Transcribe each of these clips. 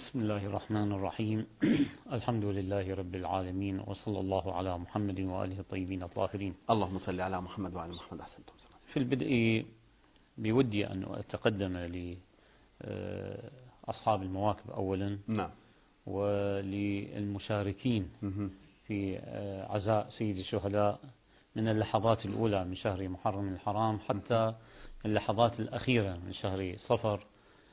بسم الله الرحمن الرحيم. الحمد لله رب العالمين، وصلى الله على محمد وآله الطيبين الطاهرين. اللهم صل على محمد وعلى محمد. أحسنتم. في البدء بودي أن أتقدم لأصحاب المواكب أولا، نعم، وللمشاركين في عزاء سيد الشهداء من اللحظات الأولى من شهر محرم الحرام حتى اللحظات الأخيرة من شهر صفر،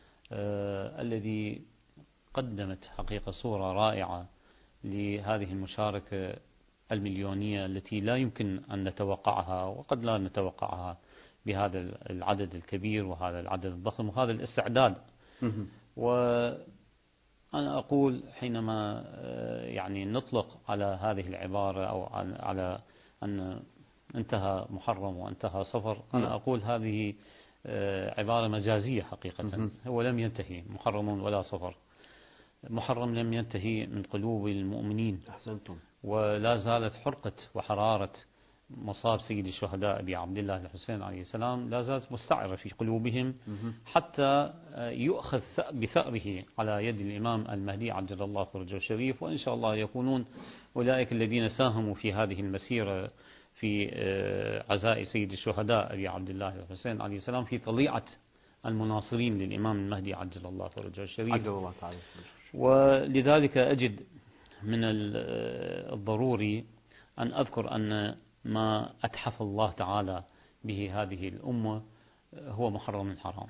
الذي قدمت حقيقة صورة رائعة لهذه المشاركة المليونية التي لا يمكن أن نتوقعها، وقد لا نتوقعها بهذا العدد الكبير وهذا العدد الضخم وهذا الاستعداد. وأنا أقول حينما نطلق على هذه العبارة أو على أن انتهى محرم وانتهى صفر، أنا أقول هذه عبارة مجازية حقيقة. هو لم ينتهي محرم ولا صفر. محرم لم ينتهي من قلوب المؤمنين. أحسنتم. ولا زالت حرقة وحرارة مصاب سيد الشهداء أبي عبد الله الحسين عليه السلام لا زالت مستعرة في قلوبهم، حتى يؤخذ بثأره على يد الإمام المهدي عجل الله فرجه الشريف. وإن شاء الله يكونون أولئك الذين ساهموا في هذه المسيرة في عزاء سيد الشهداء أبي عبد الله الحسين عليه السلام في طليعة المناصرين للإمام المهدي عجل الله فرجه الشريف. عجل الله تعالى. ولذلك أجد من الضروري أن أذكر أن ما أتحف الله تعالى به هذه الأمة هو محرم الحرام،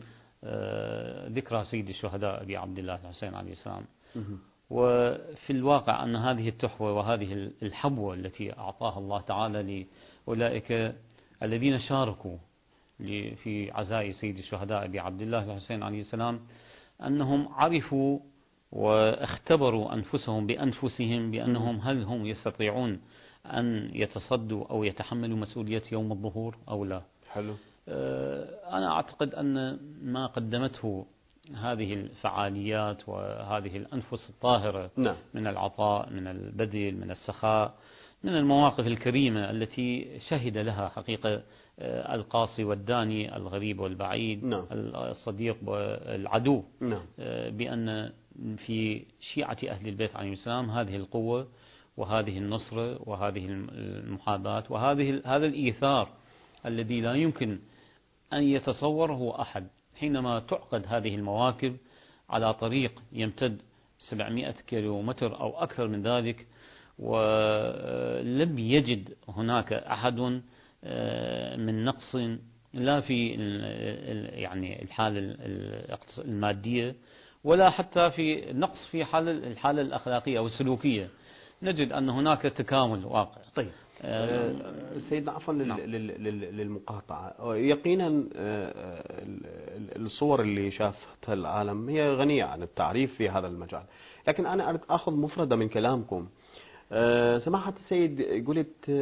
ذكرى سيد الشهداء أبي عبد الله الحسين عليه السلام. وفي الواقع أن هذه التحوة وهذه الحبوة التي أعطاها الله تعالى لأولئك الذين شاركوا في عزاء سيد الشهداء أبي عبد الله الحسين عليه السلام، أنهم عرفوا واختبروا أنفسهم بأنفسهم بأنهم هل هم يستطيعون أن يتصدوا أو يتحملوا مسؤولية يوم الظهور أو لا. حلو. أنا أعتقد أن ما قدمته هذه الفعاليات وهذه الأنفس الطاهرة من العطاء، من البذل، من السخاء، من المواقف الكريمة التي شهد لها حقيقة القاصي والداني، الغريب والبعيد، الصديق والعدو، بأن في شيعة أهل البيت عليهم السلام هذه القوة وهذه النصرة وهذه المحاباة هذا الإيثار الذي لا يمكن أن يتصوره أحد. حينما تعقد هذه المواكب على طريق يمتد 700 كيلومتر أو أكثر من ذلك، ولم يجد هناك أحد من نقص لا في الحالة المادية ولا حتى في نقص في الحالة الأخلاقية أو السلوكية، نجد أن هناك تكامل واقع. طيب سيدنا، عفوا للمقاطعة، يقينا الصور اللي شافتها العالم هي غنية عن التعريف في هذا المجال، لكن أنا أريد أخذ مفردة من كلامكم. سماحة السيد قلت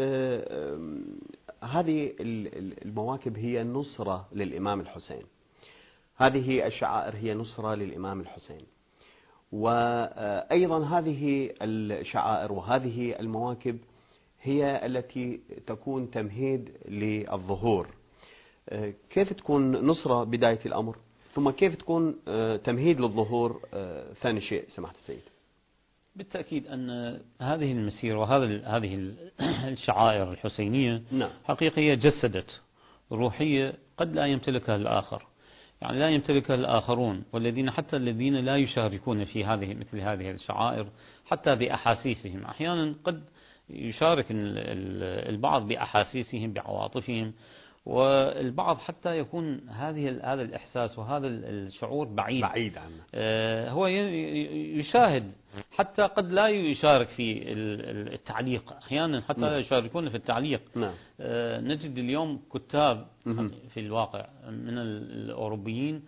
هذه المواكب هي نصرة للإمام الحسين، هذه الشعائر هي نصرة للإمام الحسين، وأيضا هذه الشعائر وهذه المواكب هي التي تكون تمهيد للظهور. كيف تكون نصرة بداية الأمر، ثم كيف تكون تمهيد للظهور ثاني شيء سماحة السيد؟ بالتأكيد أن هذه المسيرة وهذه الشعائر الحسينية حقيقية جسدت روحية قد لا يمتلكها الآخر، لا يمتلكها الآخرون، والذين حتى الذين لا يشاركون في مثل هذه الشعائر حتى بأحاسيسهم. أحيانا قد يشارك البعض بأحاسيسهم بعواطفهم، والبعض حتى يكون هذا الإحساس وهذا الشعور بعيد عنه. هو يشاهد، حتى قد لا يشارك في التعليق، أحيانا حتى لا يشاركون في التعليق. نجد اليوم كتاب في الواقع من الأوروبيين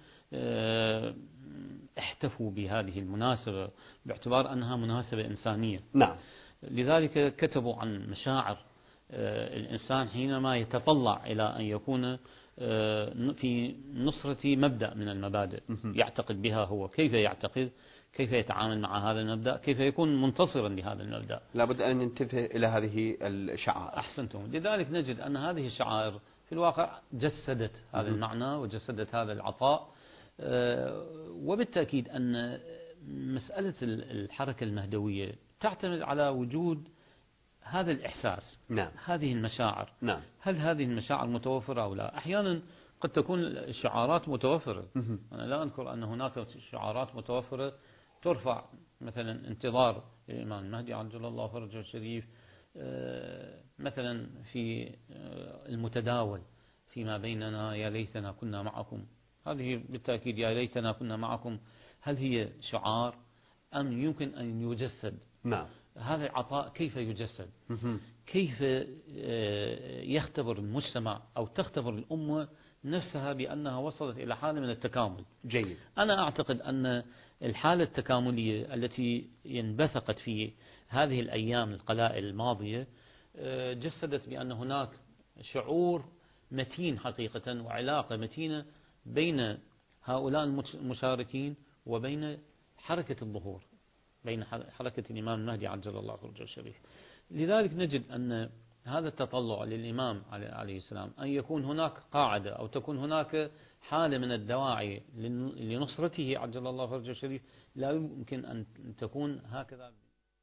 احتفوا بهذه المناسبة باعتبار أنها مناسبة إنسانية. لذلك كتبوا عن مشاعر الإنسان حينما يتطلع إلى أن يكون في نصرة مبدأ من المبادئ يعتقد بها هو، كيف يعتقد، كيف يتعامل مع هذا المبدأ، كيف يكون منتصرا لهذا المبدأ. لابد أن ننتبه إلى هذه الشعائر. أحسنتم. لذلك نجد أن هذه الشعائر في الواقع جسدت هذا المعنى وجسدت هذا العطاء. وبالتأكيد أن مسألة الحركة المهدوية تعتمد على وجود هذا الإحساس، نعم. هذه المشاعر، نعم. هل هذه المشاعر متوفرة أو لا؟ أحيانا قد تكون الشعارات متوفرة. أنا لا أنكر أن هناك شعارات متوفرة ترفع، مثلا انتظار الإمام المهدي عجل الله فرجه الشريف، مثلا في المتداول فيما بيننا يا ليتنا كنا معكم، هذه بالتأكيد يا ليتنا كنا معكم، هل هي شعار أم يمكن أن يجسد؟ نعم. هذا العطاء كيف يجسد؟ كيف يختبر المجتمع أو تختبر الأمة نفسها بأنها وصلت إلى حالة من التكامل؟ جيد. أنا أعتقد أن الحالة التكاملية التي ينبثقت في هذه الأيام القلائل الماضية جسدت بأن هناك شعور متين حقيقة وعلاقة متينة بين هؤلاء المشاركين وبين حركة الظهور، بين حركة الإمام المهدي عجل الله فرجه الشريف. لذلك نجد أن هذا التطلع للإمام عليه السلام أن يكون هناك قاعدة أو تكون هناك حالة من الدواعي لنصرته عجل الله فرجه الشريف لا يمكن أن تكون هكذا،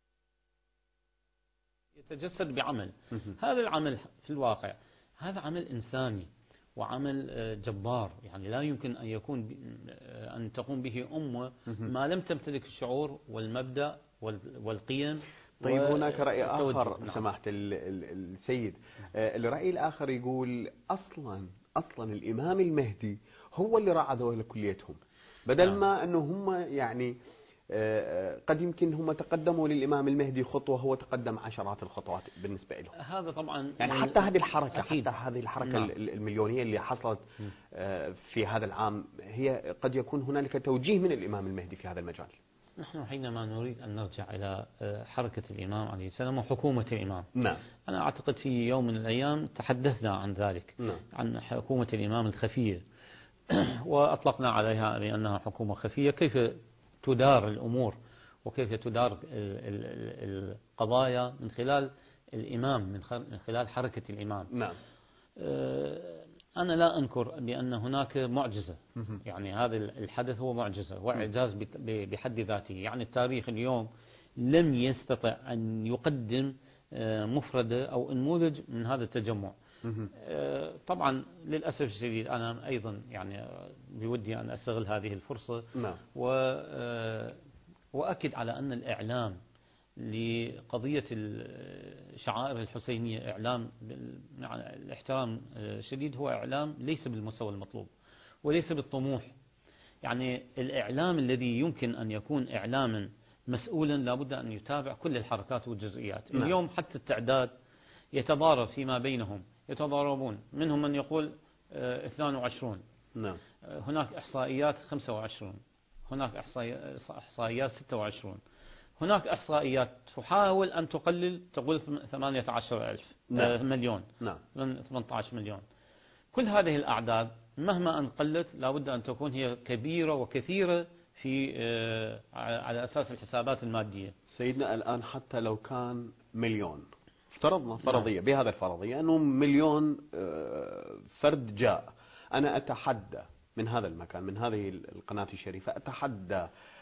يتجسد بعمل. هذا العمل في الواقع هذا عمل إنساني وعمل جبار، يعني لا يمكن أن تقوم به أمة ما لم تمتلك الشعور والمبدأ والقيم. طيب هناك رأي آخر. نعم. سماحة السيد، الرأي الآخر يقول أصلا الإمام المهدي هو اللي راعى ذولا كليتهم، بدل ما أنه هم يعني قد يمكن هم تقدموا للإمام المهدي خطوة، هو تقدم عشرات الخطوات بالنسبة له. هذا طبعا يعني حتى هذه الحركة أكيد. حتى هذه الحركة نعم. المليونية اللي حصلت في هذا العام، هي قد يكون هنالك توجيه من الإمام المهدي في هذا المجال. نحن حينما نريد أن نرجع إلى حركة الإمام عليه السلام وحكومة الإمام، نعم. أنا أعتقد في يوم من الأيام تحدثنا عن ذلك. نعم. عن حكومة الإمام الخفية وأطلقنا عليها بأنها حكومة خفية، كيف تدار الأمور وكيف تدار القضايا من خلال الإمام، من خلال حركة الإمام. نعم. أنا لا أنكر بأن هناك معجزة، يعني هذا الحدث هو معجزة وإعجاز بحد ذاته. يعني التاريخ اليوم لم يستطع أن يقدم مفردة أو نموذج من هذا التجمع. طبعا للأسف الشديد أنا أيضا يعني بودي أن أستغل هذه الفرصة. نعم. وأكد على أن الإعلام لقضية الشعائر الحسينية إعلام مع الاحترام الشديد، هو إعلام ليس بالمستوى المطلوب وليس بالطموح. يعني الإعلام الذي يمكن أن يكون إعلاما مسؤولا لابد أن يتابع كل الحركات والجزئيات. نعم. اليوم حتى التعداد يتضارب فيما بينهم، يتضاربون، منهم من يقول 22. نعم. هناك إحصائيات 25، هناك إحصائيات 26، هناك إحصائيات تحاول أن تقلل تقول 18,000 مليون. نعم. 18 مليون. كل هذه الأعداد مهما أن قلت لابد أن تكون هي كبيرة وكثيرة في على أساس الحسابات المادية. سيدنا الآن حتى لو كان مليون، افترضنا فرضية بهذا الفرضية أنه مليون فرد جاء، أنا أتحدى من هذا المكان، من هذه القناة الشريفة، أتحدى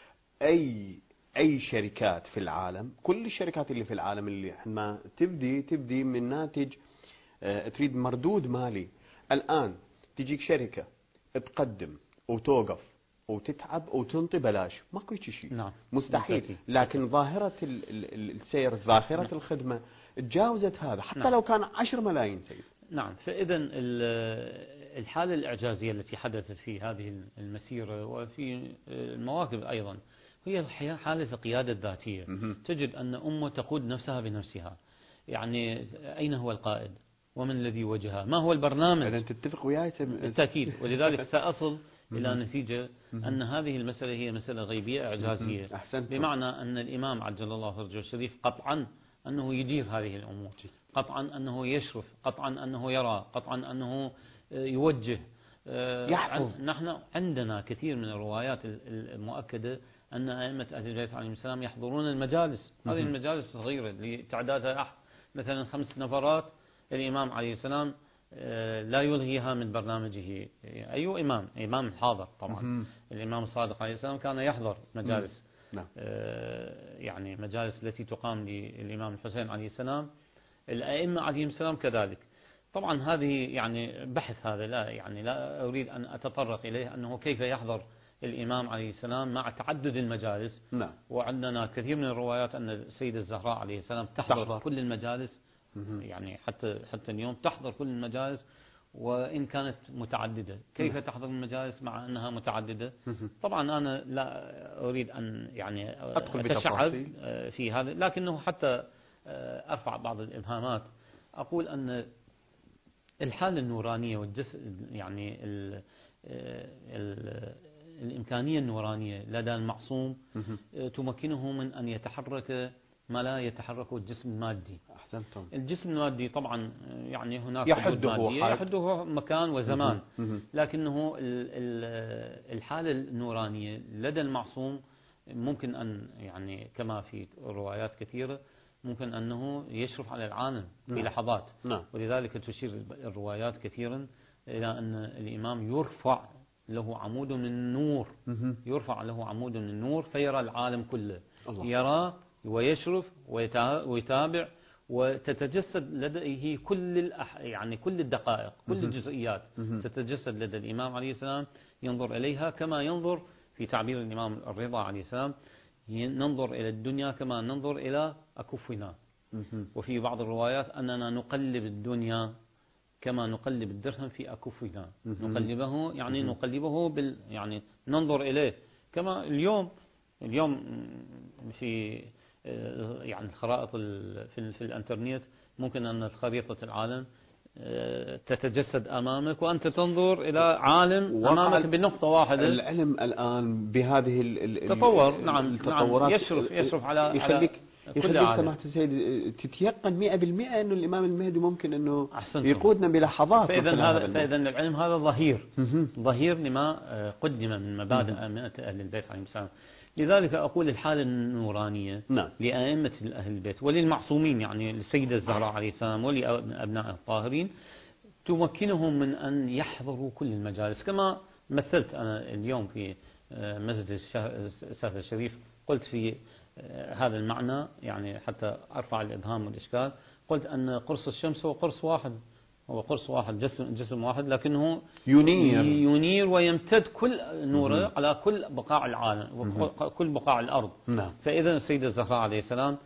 أي شركات في العالم، كل الشركات اللي في العالم اللي حينما تبدي من ناتج تريد مردود مالي، الآن تجيك شركة تقدم وتوقف وتتعب وتنطي بلاش، ماكو شيء. نعم. مستحيل. لكن ظاهرة السير، ظاهرة نعم. الخدمة تجاوزت هذا حتى نعم. لو كان 10 ملايين سيد. نعم. فإذا الحالة الإعجازية التي حدثت في هذه المسيرة وفي المواكب أيضا هي حالة القيادة الذاتية. تجد أن أمة تقود نفسها بنفسها. يعني أين هو القائد؟ ومن الذي وجهها؟ ما هو البرنامج؟ أنت تتفق وياي بالتأكيد. ولذلك سأصل إلى نتيجة أن هذه المسألة هي مسألة غيبية إعجازية. بمعنى أن الإمام عجل الله فرجه الشريف قطعا أنه يدير هذه الأمور، قطعا أنه يشرف، قطعا أنه يرى، قطعا أنه يوجه، يحفظ. نحن عندنا كثير من الروايات المؤكدة أن أئمة أهل البيت عليهم السلام يحضرون المجالس. هذه المجالس صغيرة لتعدادها مثلا 5 نفرات، الإمام عليه السلام لا يلغيها من برنامجه. أي إمام حاضر طبعا. الإمام الصادق عليه السلام كان يحضر مجالس نعم. يعني مجالس التي تقام للإمام الحسين عليه السلام، الأئمة عليهم السلام كذلك. طبعا هذه يعني بحث، هذا لا أريد أن أتطرق إليه، أنه كيف يحضر الإمام عليه السلام مع تعدد المجالس. نعم. وعندنا كثير من الروايات أن السيدة الزهراء عليه السلام تحضر كل المجالس، يعني حتى اليوم تحضر كل المجالس وإن كانت متعددة. كيف تحضر المجالس مع أنها متعددة؟ طبعا أنا لا أريد أن يعني أتشعب في هذا، لكنه حتى أرفع بعض الإبهامات. أقول أن الحالة النورانية والجسد، يعني الإمكانية النورانية لدى المعصوم تمكنه من أن يتحرك ما لا يتحركه الجسم المادي. أحسنتم. الجسم المادي طبعا يعني هناك يحده مكان وزمان، لكنه الحالة النورانية لدى المعصوم ممكن أن يعني كما في روايات كثيرة ممكن أنه يشرف على العالم في لحظات. ولذلك تشير الروايات كثيرا إلى أن الإمام يرفع له عمود من النور، يرفع له عمود من النور فيرى العالم كله، يرى ويشرف ويتابع، وتتجسد لديه يعني كل الدقائق، كل الجزئيات تتجسد لدى الإمام عليه السلام، ينظر إليها كما ينظر في تعبير الإمام الرضا عليه السلام، ننظر إلى الدنيا كما ننظر إلى أكفنا. وفي بعض الروايات أننا نقلب الدنيا كما نقلب الدرهم في أكفنا، نقلبه يعني نقلبه يعني ننظر إليه كما اليوم في يعني الخرائط في الانترنت ممكن أن خريطة العالم تتجسد أمامك وأنت تنظر إلى عالم أمامك بنقطة واحدة. العلم الآن بهذه التطور، نعم يشرف على يخليك سماحة السيد تتيقن 100% أنه الإمام المهدي ممكن أنه يقودنا بلحظات. فإذا العلم هذا ظهير لما قدم من مبادئ أهل البيت عليهم السلام. لذلك أقول الحالة النورانية لأئمة أهل البيت وللمعصومين، يعني للسيدة الزهراء عليه السلام ولأبناء الطاهرين، تمكنهم من أن يحضروا كل المجالس. كما مثلت أنا اليوم في مسجد السهل الشريف، قلت في هذا المعنى يعني حتى أرفع الإبهام والإشكال، قلت أن قرص الشمس هو قرص واحد، جسم واحد، لكنه ينير ويمتد كل نوره على كل بقاع العالم وكل بقاع الأرض. فإذا السيدة الزهراء عليه السلام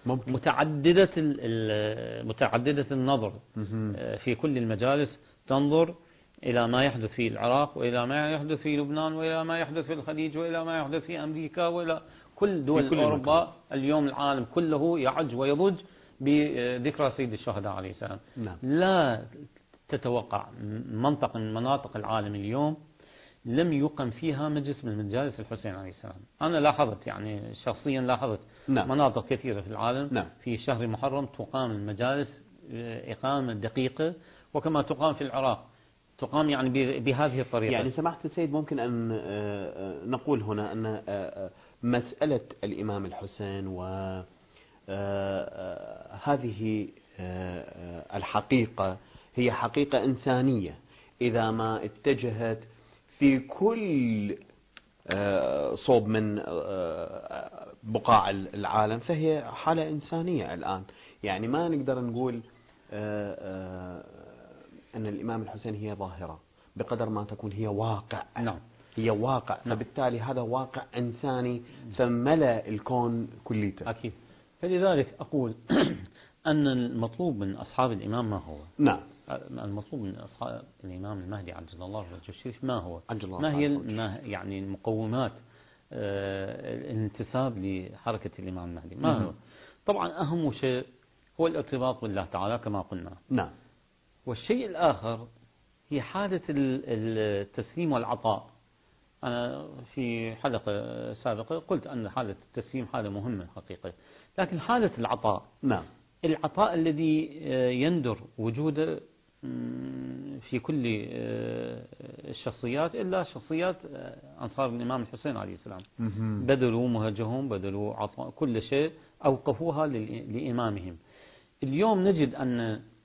متعددة النظر في كل المجالس، تنظر إلى ما يحدث في العراق، وإلى ما يحدث في لبنان، وإلى ما يحدث في الخليج، وإلى ما يحدث في أمريكا، وإلى كل دول أوروبا. اليوم العالم كله يعج ويضج بذكرى سيد الشهداء عليه السلام. لا تتوقع منطقة من مناطق العالم اليوم لم يقم فيها مجلس من مجالس الحسين عليه السلام. أنا لاحظت، يعني شخصيا لاحظت مناطق كثيرة في العالم في شهر محرم تقام المجالس إقامة دقيقة، وكما تقام في العراق تقام يعني بهذه الطريقة. يعني سماحة السيد ممكن أن نقول هنا أن مسألة الإمام الحسين وهذه الحقيقة هي حقيقة إنسانية، إذا ما اتجهت في كل صوب من بقاع العالم فهي حالة إنسانية الآن. يعني ما نقدر نقول أن الإمام الحسين هي ظاهرة بقدر ما تكون هي واقع. هي واقع، فبالتالي هذا واقع إنساني فملأ الكون كليته. أكيد. فلذلك أقول أن المطلوب من أصحاب الإمام ما هو؟ المطلوب من أصحاب الإمام المهدي عجل الله فرجه الشريف ما هو؟ ما هي يعني المقومات الانتساب لحركة الإمام المهدي ما هو؟ طبعا أهم شيء هو الارتباط بالله تعالى كما قلنا. والشيء الآخر هي حالة التسليم والعطاء. أنا في حلقة سابقة قلت أن حالة التسليم حالة مهمة حقيقة، لكن حالة العطاء العطاء الذي يندر وجوده في كل الشخصيات إلا شخصيات أنصار الإمام الحسين عليه السلام، بذلوا مهجهم، بذلوا عطاء، كل شيء أوقفوها لإمامهم. اليوم نجد أن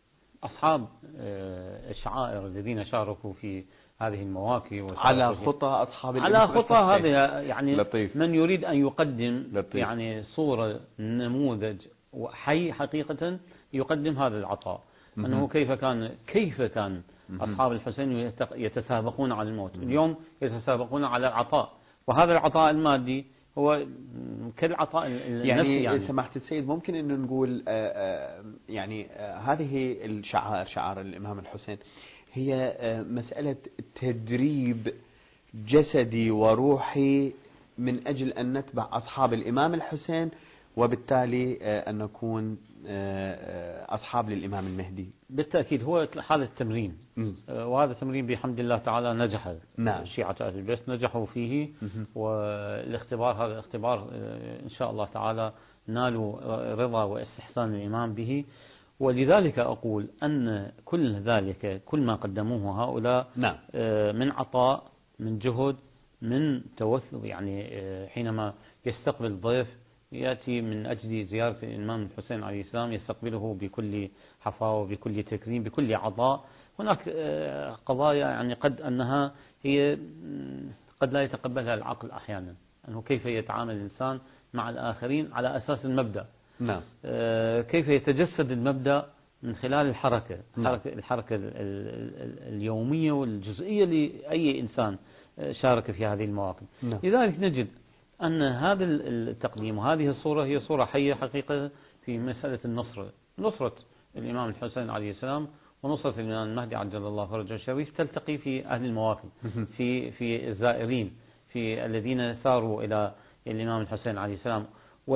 أصحاب الشعائر الذين شاركوا في هذه المواكب على خطى أصحاب على خطى هذا يعني لطيف. من يريد أن يقدم لطيف. يعني صورة نموذج حي حقيقة يقدم هذا العطاء أنه كيف كان أصحاب الحسين يتسابقون على الموت. اليوم يتسابقون على العطاء، وهذا العطاء المادي هو كالعطاء النفسي. يعني سماحة السيد ممكن أن نقول يعني هذه الشعائر، شعائر الإمام الحسين، هي مسألة تدريب جسدي وروحي من أجل أن نتبع أصحاب الإمام الحسين، وبالتالي أن نكون أصحاب للإمام المهدي. بالتأكيد هو حالة التمرين، وهذا التمرين بحمد الله تعالى نجح. نعم. شيعة أهل البيت نجحوا فيه، والاختبار هذا الاختبار إن شاء الله تعالى نالوا رضا واستحسان الإمام به. ولذلك أقول أن كل ذلك، كل ما قدموه هؤلاء نعم. من عطاء، من جهد، من توثق، يعني حينما يستقبل ضيف يأتي من أجل زيارة الإمام الحسين عليه السلام يستقبله بكل حفاوة، بكل تكريم، بكل عطاء. هناك قضايا يعني قد لا يتقبلها العقل أحيانا، أنه كيف يتعامل الإنسان مع الآخرين على أساس المبدأ. نعم. كيف يتجسد المبدأ من خلال الحركة. نعم. الحركة اليومية والجزئية لأي إنسان شارك في هذه المواقف. نعم. لذلك نجد أن هذا التقديم وهذه الصورة هي صورة حية حقيقة في مسألة نصرة الإمام الحسين عليه السلام ونصرة الإمام المهدي عجل الله فرجه الشريف تلتقي في أهل المواقف، في الزائرين، في الذين ساروا إلى الإمام الحسين عليه السلام.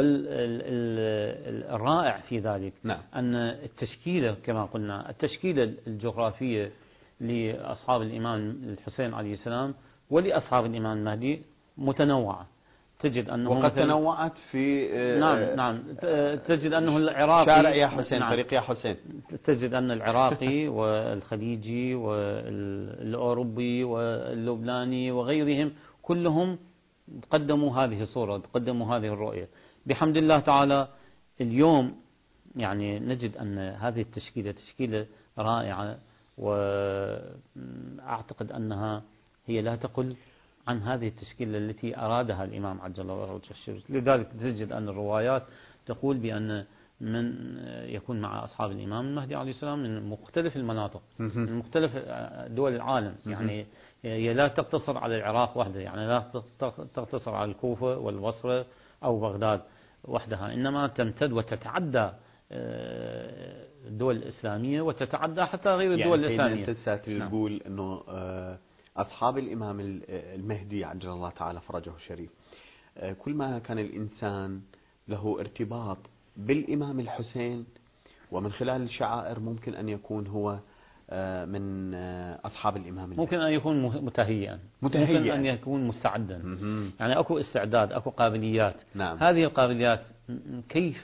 والرائع في ذلك نعم. أن التشكيلة كما قلنا، التشكيلة الجغرافية لأصحاب الإمام الحسين عليه السلام ولأصحاب الإمام المهدي متنوعة. تجد أنه وقد تنوعت في نعم تجد أنه العراقي شارع يا حسين، نعم. طريق يا حسين. تجد أن العراقي والخليجي والأوروبي واللبناني وغيرهم كلهم قدموا هذه الصورة، قدموا هذه الرؤية. بحمد الله تعالى اليوم يعني نجد أن هذه التشكيلة تشكيلة رائعة، وأعتقد أنها هي لا تقل عن هذه التشكيلة التي أرادها الإمام عجل الله فرجه الشريف. لذلك تجد أن الروايات تقول بأن من يكون مع أصحاب الإمام المهدي عليه السلام من مختلف المناطق، من مختلف دول العالم. يعني هي لا تقتصر على العراق وحده، يعني لا تقتصر على الكوفة والبصرة أو بغداد وحدها، إنما تمتد وتتعدى الدول الإسلامية وتتعدى حتى غير الدول الإسلامية. يعني أنت ساتر تقول أنه أصحاب الإمام المهدي عجل الله تعالى فرجه الشريف كل ما كان الإنسان له ارتباط بالإمام الحسين ومن خلال الشعائر ممكن أن يكون هو من أصحاب الإمام المهدي. ممكن أن يكون متهيئا، ممكن أن يكون مستعدا. يعني أكو استعداد، أكو قابليات. نعم. هذه القابليات كيف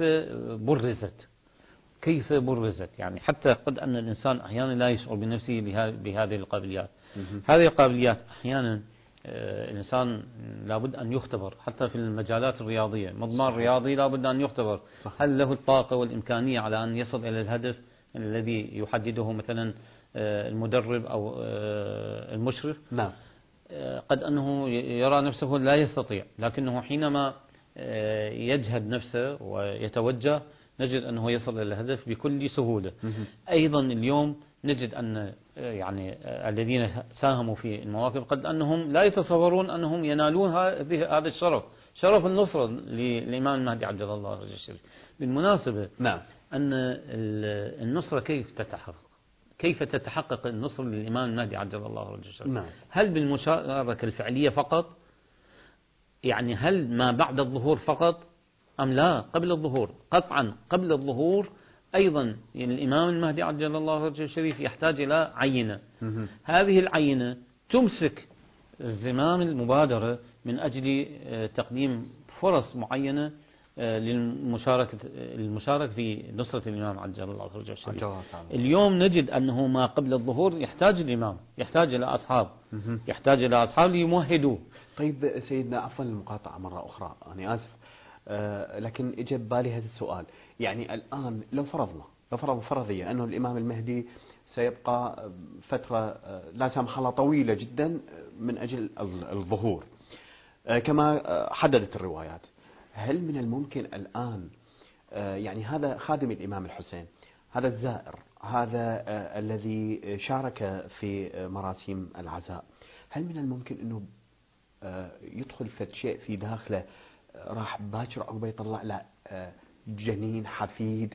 برزت يعني حتى قد أن الإنسان أحيانا لا يشعر بنفسه بهذه القابليات. هذه القابليات أحيانا الإنسان لابد أن يختبر حتى في المجالات الرياضية. مضمار رياضي لابد أن يختبر. صح. هل له الطاقة والإمكانية على أن يصل إلى الهدف الذي يحدده مثلا المدرب أو المشرف؟ نعم. قد أنه يرى نفسه لا يستطيع، لكنه حينما يجهد نفسه ويتوجه نجد أنه يصل إلى الهدف بكل سهولة. أيضا اليوم نجد أن يعني الذين ساهموا في المواقف قد أنهم لا يتصورون أنهم ينالون هذا الشرف، شرف النصرة للإمام المهدي عجل الله فرجه الشريف. بالمناسبة نعم. أن النصرة كيف تتحقق النصر للإمام المهدي عجل الله فرجه الشريف؟ نعم. هل بالمشاركة الفعلية فقط؟ يعني هل ما بعد الظهور فقط أم لا قبل الظهور؟ قطعا قبل الظهور أيضا الإمام المهدي عجل الله فرجه الشريف يحتاج إلى عينة. هذه العينة تمسك زمام المبادرة من أجل تقديم فرص معينة للمشاركة في نصرة الإمام عجل الله فرجه الشريف. اليوم نجد أنه ما قبل الظهور يحتاج الإمام، يحتاج إلى أصحاب ليمهدوه. طيب سيدنا، عفوا المقاطعة مرة أخرى، أنا آسف، لكن إجا ببالي هذا السؤال. يعني الآن لو فرضنا فرضية أنه الإمام المهدي سيبقى فترة لا سمح الله طويلة جدا من أجل الظهور كما حددت الروايات، هل من الممكن الآن يعني هذا خادم الإمام الحسين، هذا الزائر، هذا الذي شارك في مراسم العزاء، هل من الممكن أنه يدخل فد شيء في داخله راح باكر عقبه يطلع له جنين حفيد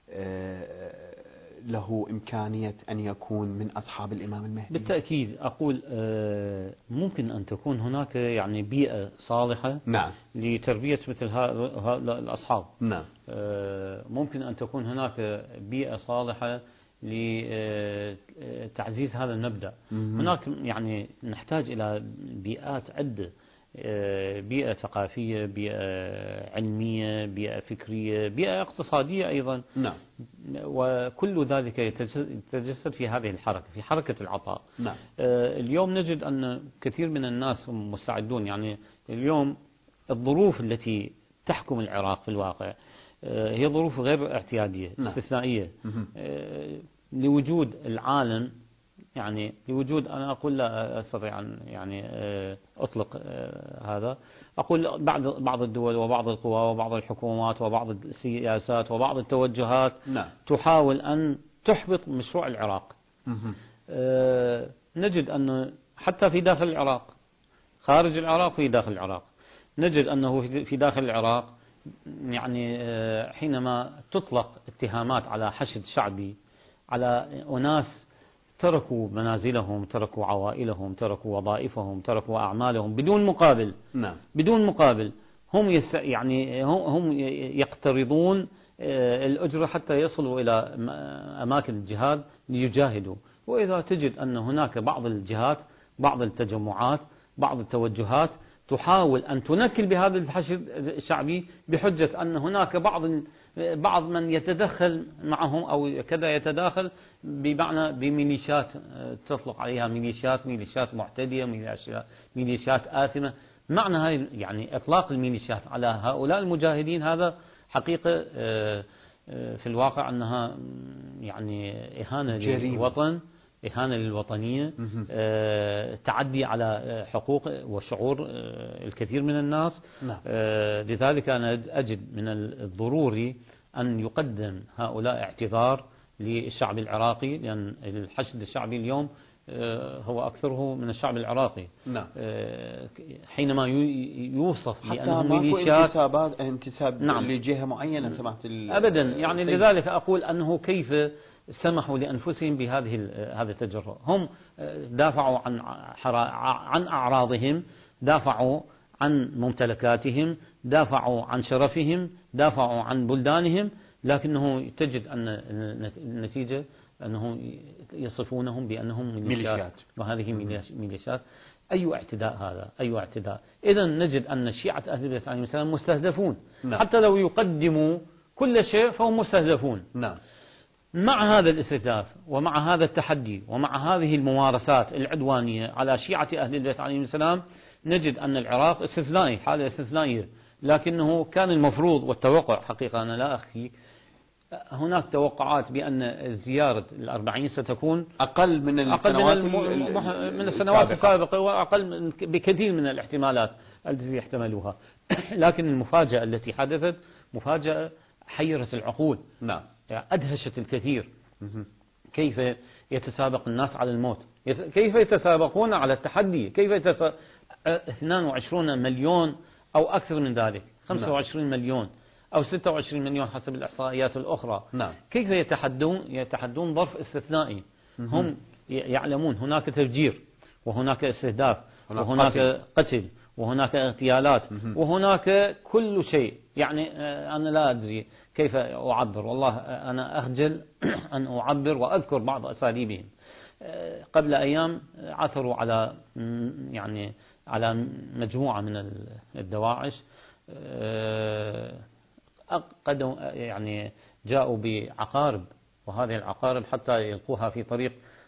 له إمكانية أن يكون من أصحاب الإمام المهدي؟ بالتأكيد أقول ممكن أن تكون هناك يعني بيئة صالحة نعم لتربية مثل هؤلاء الأصحاب. نعم. ممكن أن تكون هناك بيئة صالحة لتعزيز هذا المبدأ. هناك يعني نحتاج إلى بيئات عدة، بيئة ثقافية، بيئة علمية، بيئة فكرية، بيئة اقتصادية أيضا. نعم. وكل ذلك يتجسد في هذه الحركة، في حركة العطاء. نعم. اليوم نجد أن كثير من الناس هم مستعدون، يعني اليوم الظروف التي تحكم العراق في الواقع هي ظروف غير اعتيادية. نعم. استثنائية. لوجود العالم، يعني لوجود، أنا أقول لا أستطيع أن يعني أطلق هذا، أقول بعض الدول وبعض القوى وبعض الحكومات وبعض السياسات وبعض التوجهات نعم. تحاول أن تحبط مشروع العراق. نجد أنه حتى في داخل العراق، خارج العراق في داخل العراق، نجد أنه في داخل العراق يعني حينما تطلق اتهامات على حشد شعبي، على أناس تركوا منازلهم، تركوا عوائلهم، تركوا وظائفهم، تركوا أعمالهم بدون مقابل. نعم. بدون مقابل. هم يقترضون الأجرة حتى يصلوا إلى أماكن الجهاد ليجاهدوا. وإذا تجد أن هناك بعض الجهات، بعض التجمعات، بعض التوجهات تحاول أن تنكل بهذا الحشد الشعبي بحجة أن هناك بعض من يتدخل معهم أو كذا يتداخل، بمعنى بميليشيات تطلق عليها ميليشيات معتدية، ميليشيات آثمة. معنى هاي يعني إطلاق الميليشيات على هؤلاء المجاهدين هذا حقيقة في الواقع أنها يعني إهانة للوطن، إهانة للوطنية، تعدي على حقوق وشعور الكثير من الناس. نعم. لذلك أنا أجد من الضروري أن يقدم هؤلاء اعتذار للشعب العراقي، لأن الحشد الشعبي اليوم هو أكثره من الشعب العراقي. نعم. حينما يوصف لأنهم ميليشيات انتساب نعم. لجهة معينة سمعت أبدا، يعني لذلك أقول أنه كيف سمحوا لأنفسهم هذا التجرؤ. هم دافعوا عن أعراضهم، دافعوا عن ممتلكاتهم، دافعوا عن شرفهم، دافعوا عن بلدانهم، لكنه تجد أن النتيجة أنهم يصفونهم بأنهم ميليشيات، وهذه ميليشيات. أي اعتداء هذا، أي اعتداء. إذا نجد أن شيعة أهل البيت عليهم السلام مستهدفون. نعم. حتى لو يقدموا كل شيء فهم مستهدفون. نعم. مع هذا الاستهداف ومع هذا التحدي ومع هذه الممارسات العدوانية على شيعة أهل البيت عليهم السلام، نجد أن العراق استثنائي، حالة استثنائية. لكنه كان المفروض والتوقع، حقيقة أنا لا أخفي، هناك توقعات بأن زيارة الأربعين ستكون أقل من السنوات السابقة، وأقل بكثير من الاحتمالات التي يحتملوها. لكن المفاجأة التي حدثت مفاجأة حيرت العقول. نعم. أدهشت الكثير. كيف يتسابق الناس على الموت، كيف يتسابقون على التحدي، 22 مليون أو أكثر من ذلك، 25 مليون أو 26 مليون حسب الإحصائيات الأخرى. نعم. كيف يتحدون ظرف استثنائي. هم يعلمون هناك تفجير، وهناك استهداف، وهناك قتل، وهناك اغتيالات، وهناك كل شيء. يعني أنا لا أدري كيف أعبر، والله أنا أخجل أن أعبر وأذكر بعض أساليبهم. قبل أيام عثروا على مجموعة من الدواعش، يعني جاءوا بعقارب، وهذه العقارب حتى يلقوها في طريق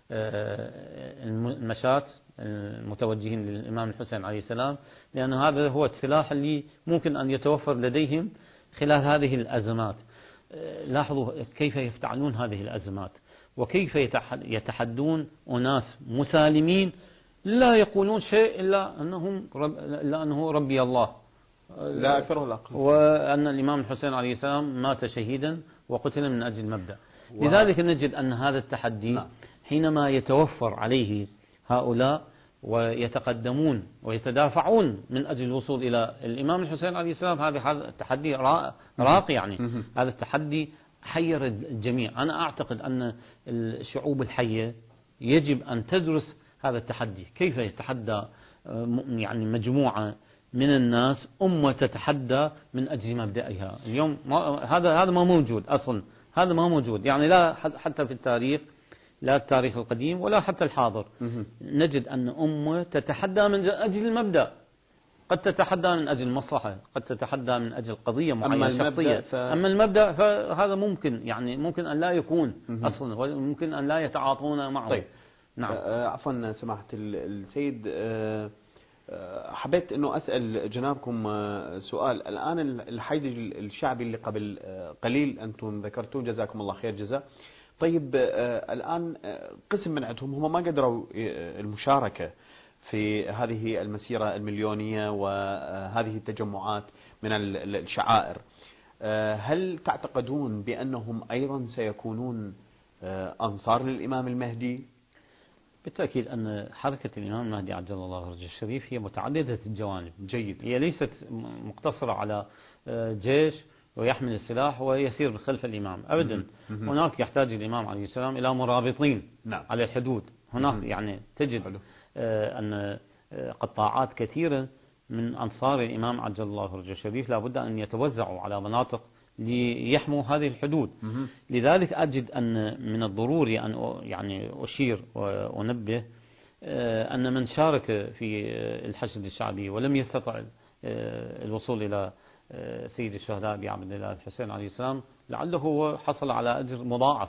المشاة المتوجهين للإمام الحسين عليه السلام، لأن هذا هو السلاح اللي ممكن أن يتوفر لديهم خلال هذه الأزمات. لاحظوا كيف يفتعلون هذه الأزمات، وكيف يتحدون أناس مسالمين لا يقولون شيء إلا أنه ربي الله لا أكثر ولا أقل، وأن الإمام الحسين عليه السلام مات شهيدا وقتل من أجل المبدأ. لذلك نجد أن هذا التحدي حينما يتوفر عليه هؤلاء ويتقدمون ويتدافعون من أجل الوصول إلى الإمام الحسين عليه السلام، هذا التحدي راقي يعني. هذا التحدي حير الجميع. أنا أعتقد أن الشعوب الحية يجب أن تدرس هذا التحدي، كيف يتحدى يعني مجموعة من الناس أمة تتحدى من أجل مبدأها. اليوم هذا ما موجود أصلا، هذا ما موجود يعني، لا حتى في التاريخ، لا التاريخ القديم ولا حتى الحاضر. نجد أن أمة تتحدى من أجل المبدأ، قد تتحدى من أجل المصلحة، قد تتحدى من أجل قضية معينة شخصية. أما المبدأ فهذا ممكن يعني ممكن أن لا يكون أصلا، وممكن أن لا يتعاطون معه. طيب. نعم. عفوا سماحة السيد، حبيت أنه أسأل جنابكم سؤال. الآن الحيز الشعبي اللي قبل قليل أنتم ذكرتوه، جزاكم الله خير جزاء. طيب الآن قسم من عندهم هم ما قدروا المشاركة في هذه المسيرة المليونية وهذه التجمعات من الشعائر. هل تعتقدون بأنهم أيضا سيكونون أنصار للإمام المهدي؟ بالتأكيد أن حركة الإمام المهدي عجل الله فرجه الشريف هي متعددة الجوانب. جيد. هي ليست مقتصرة على جيش ويحمل السلاح ويسير خلف الإمام أبدا. هناك يحتاج الإمام عليه السلام إلى مرابطين على الحدود. هناك يعني تجد أن قطاعات كثيرة من أنصار الإمام عجل الله فرجه الشريف لابد أن يتوزعوا على مناطق ليحموا هذه الحدود. لذلك أجد أن من الضروري أن يعني أشير وأنبه أن من شارك في الحشد الشعبي ولم يستطع الوصول إلى سيد الشهداء أبي عبد الله الحسين عليه السلام لعله هو حصل على أجر مضاعف.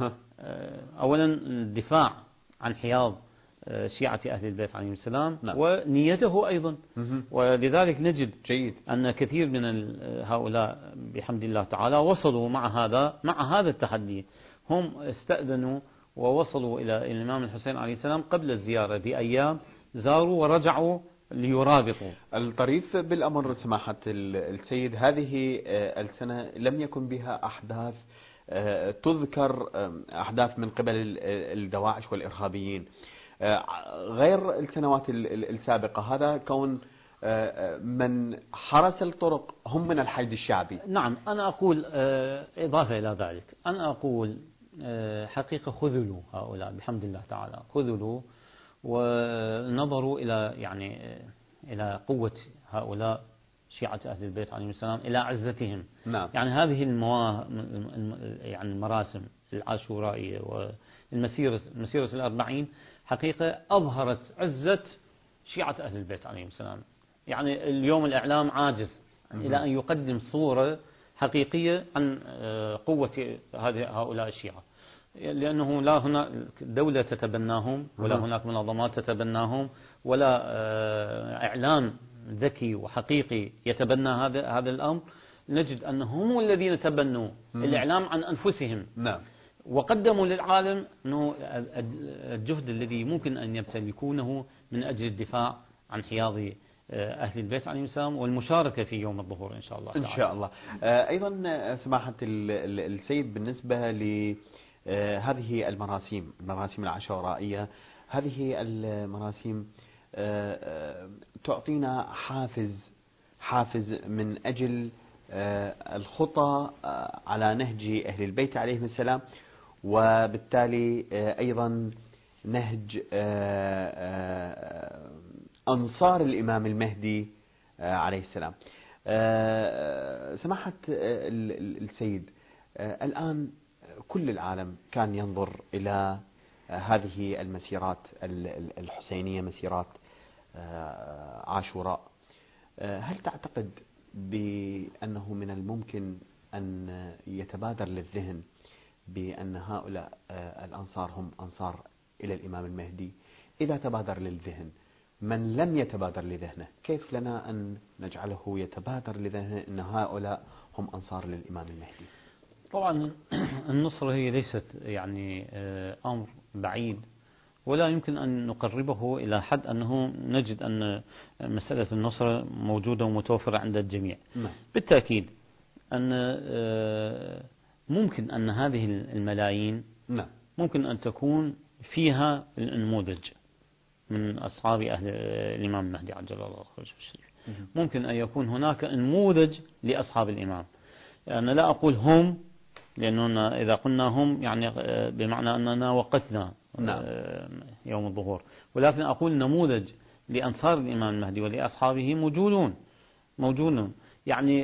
أولا الدفاع عن حياض شيعة أهل البيت عليهم السلام، ونيته أيضا. ولذلك نجد جيد أن كثير من هؤلاء بحمد الله تعالى وصلوا مع هذا التحدي. هم استأذنوا ووصلوا إلى الإمام الحسين عليه السلام قبل الزيارة بأيام، زاروا ورجعوا ليرابطوا. الطريف بالأمر سماحة السيد، هذه السنة لم يكن بها أحداث تذكر، أحداث من قبل الدواعش والإرهابيين غير السنوات السابقة. هذا كون من حرس الطرق هم من الحشد الشعبي. نعم. أنا أقول إضافة إلى ذلك، أنا أقول حقيقة خذلوا هؤلاء بحمد الله تعالى، خذلوا ونظروا إلى إلى قوة هؤلاء شيعة أهل البيت عليهم السلام، إلى عزتهم. نعم. يعني هذه المراسم العاشورائية والمسيرة 40 حقيقة أظهرت عزة شيعة أهل البيت عليهم السلام. يعني اليوم الإعلام عاجز إلى أن يقدم صورة حقيقية عن قوة هؤلاء الشيعة، لأنه لا هناك دولة تتبناهم، ولا هناك منظمات تتبناهم، ولا إعلام ذكي وحقيقي يتبنى هذا الأمر. نجد أنهم هم الذين تبنوا الإعلام عن أنفسهم. نعم. وقدموا للعالم أنه الجهد الذي ممكن أن يمتلكونه من أجل الدفاع عن حياض أهل البيت عليهم السلام والمشاركة في يوم الظهور إن شاء الله تعالى. إن شاء الله. أيضا سماحة السيد، بالنسبة لهذه المراسيم العاشورائية، هذه المراسيم تعطينا حافز من أجل الخطى على نهج أهل البيت عليهم السلام، وبالتالي أيضا نهج أنصار الإمام المهدي عليه السلام. سماحة السيد، الآن كل العالم كان ينظر إلى هذه المسيرات الحسينية، مسيرات عاشوراء. هل تعتقد بأنه من الممكن أن يتبادر للذهن بأن هؤلاء الأنصار هم أنصار إلى الإمام المهدي؟ إذا تبادر للذهن، من لم يتبادر لذهنه كيف لنا أن نجعله يتبادر لذهنه أن هؤلاء هم أنصار للإمام المهدي؟ طبعا النصرة هي ليست يعني أمر بعيد، ولا يمكن أن نقربه إلى حد أنه نجد أن مسألة النصرة موجودة ومتوفرة عند الجميع. بالتأكيد أن ممكن أن هذه الملايين ممكن أن تكون فيها النموذج من أصحاب أهل الإمام المهدي عجل الله فرجه الشريف. ممكن أن يكون هناك نموذج لأصحاب الإمام. أنا لا أقول هم، لأننا إذا قلنا هم يعني بمعنى أننا وقتنا يوم الظهور، ولكن أقول نموذج لأنصار الإمام المهدي ولأصحابه موجودون يعني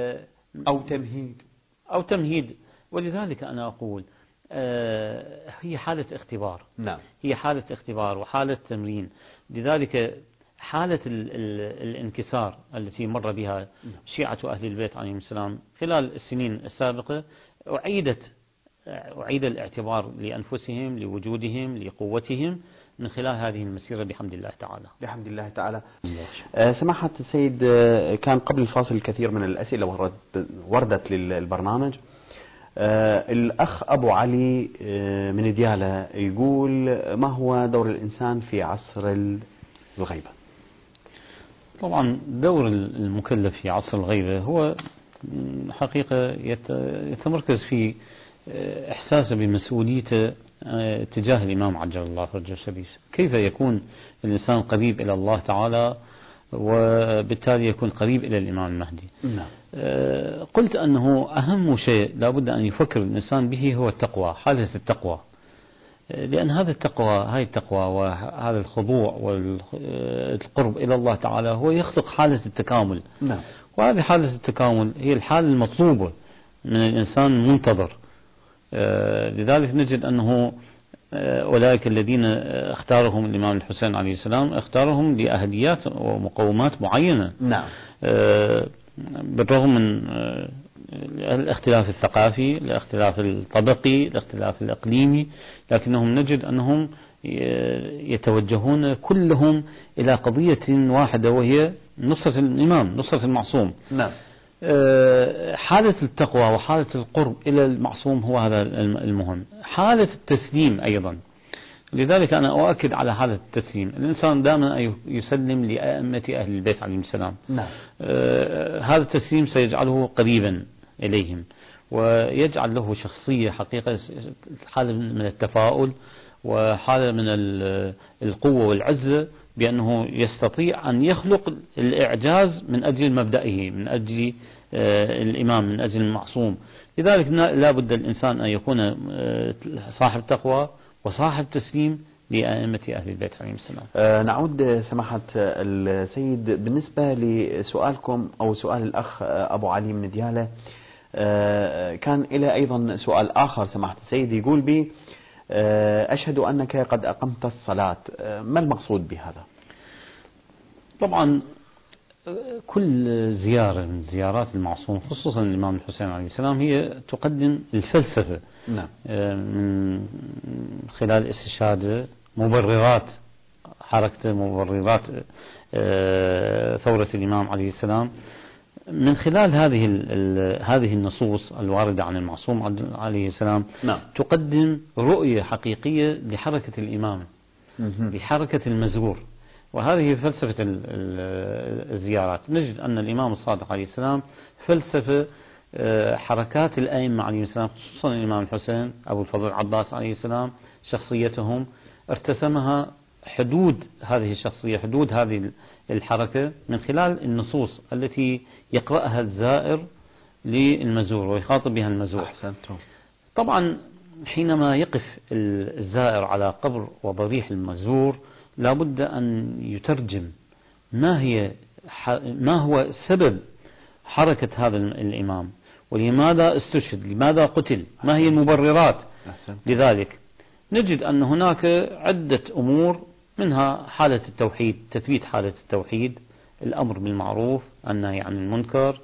أو تمهيد. ولذلك أنا أقول هي حالة اختبار. هي حالة اختبار وحالة تمرين. لذلك حالة الانكسار التي مر بها شيعة أهل البيت عليهم السلام خلال السنين السابقة أعيد الاعتبار لأنفسهم، لوجودهم، لقوتهم من خلال هذه المسيرة بحمد الله تعالى. سماحة السيد، كان قبل الفاصل الكثير من الأسئلة وردت للبرنامج. الأخ أبو علي من ديالى يقول: ما هو دور الإنسان في عصر الغيبة؟ طبعا دور المكلف في عصر الغيبة هو حقيقة يتمركز في إحساسه بمسؤوليته تجاه الإمام عجل الله فرجه الشريف. كيف يكون الإنسان قريب إلى الله تعالى وبالتالي يكون قريب إلى الإمام المهدي. قلت أنه أهم شيء لابد أن يفكر الإنسان به هو التقوى، حالة التقوى، لأن هذه التقوى وهذا الخضوع والقرب إلى الله تعالى هو يخلق حالة التكامل. وهذه حالة التكامل هي الحالة المطلوبة من الإنسان المنتظر. لذلك نجد أنه أولئك الذين اختارهم الإمام الحسين عليه السلام اختارهم لأهديات ومقومات معينة. بالرغم من الاختلاف الثقافي، الاختلاف الطبقي، الاختلاف الإقليمي، لكنهم نجد أنهم يتوجهون كلهم إلى قضية واحدة، وهي نصرة الإمام، نصرة المعصوم. حالة التقوى وحالة القرب إلى المعصوم هو هذا المهم. حالة التسليم أيضا، لذلك أنا أؤكد على حالة التسليم. الإنسان دائما يسلم لأئمة أهل البيت عليهم السلام. هذا التسليم سيجعله قريبا إليهم ويجعل له شخصية حقيقة، حالة من التفاؤل وحالة من القوة والعزة، بأنه يستطيع أن يخلق الإعجاز من أجل مبدئه، من أجل الإمام، من أجل المعصوم. لذلك لا بد الإنسان أن يكون صاحب تقوى وصاحب تسليم لأئمة أهل البيت عليهم السلام. نعود سماحة السيد بالنسبة لسؤالكم أو سؤال الأخ أبو علي من ديالى. كان إلى أيضا سؤال آخر سماحة السيد، يقول بي: أشهد أنك قد أقمت الصلاة، ما المقصود بهذا؟ طبعا كل زيارة من زيارات المعصوم خصوصا الإمام الحسين عليه السلام هي تقدم الفلسفة. من خلال استشهاد مبررات حركته، مبررات ثورة الإمام عليه السلام. من خلال هذه النصوص الواردة عن المعصوم عليه السلام تقدم رؤية حقيقية لحركة الإمام، لحركة المزور. وهذه فلسفة الزيارات. نجد أن الإمام الصادق عليه السلام فلسفة حركات الأئمة عليهم السلام، خصوصا الإمام الحسين أبو الفضل العباس عليه السلام، شخصيتهم ارتسمها حدود هذه الشخصية، حدود هذه الحركة من خلال النصوص التي يقرأها الزائر للمزور ويخاطب بها المزور. طبعا حينما يقف الزائر على قبر وضريح المزور لابد أن يترجم ما هو سبب حركة هذا الإمام، ولماذا استشهد، لماذا قتل، ما هي المبررات. لذلك نجد أن هناك عدة أمور، منها حالة التوحيد، تثبيت حالة التوحيد، الأمر بالمعروف، النهي عن المنكر،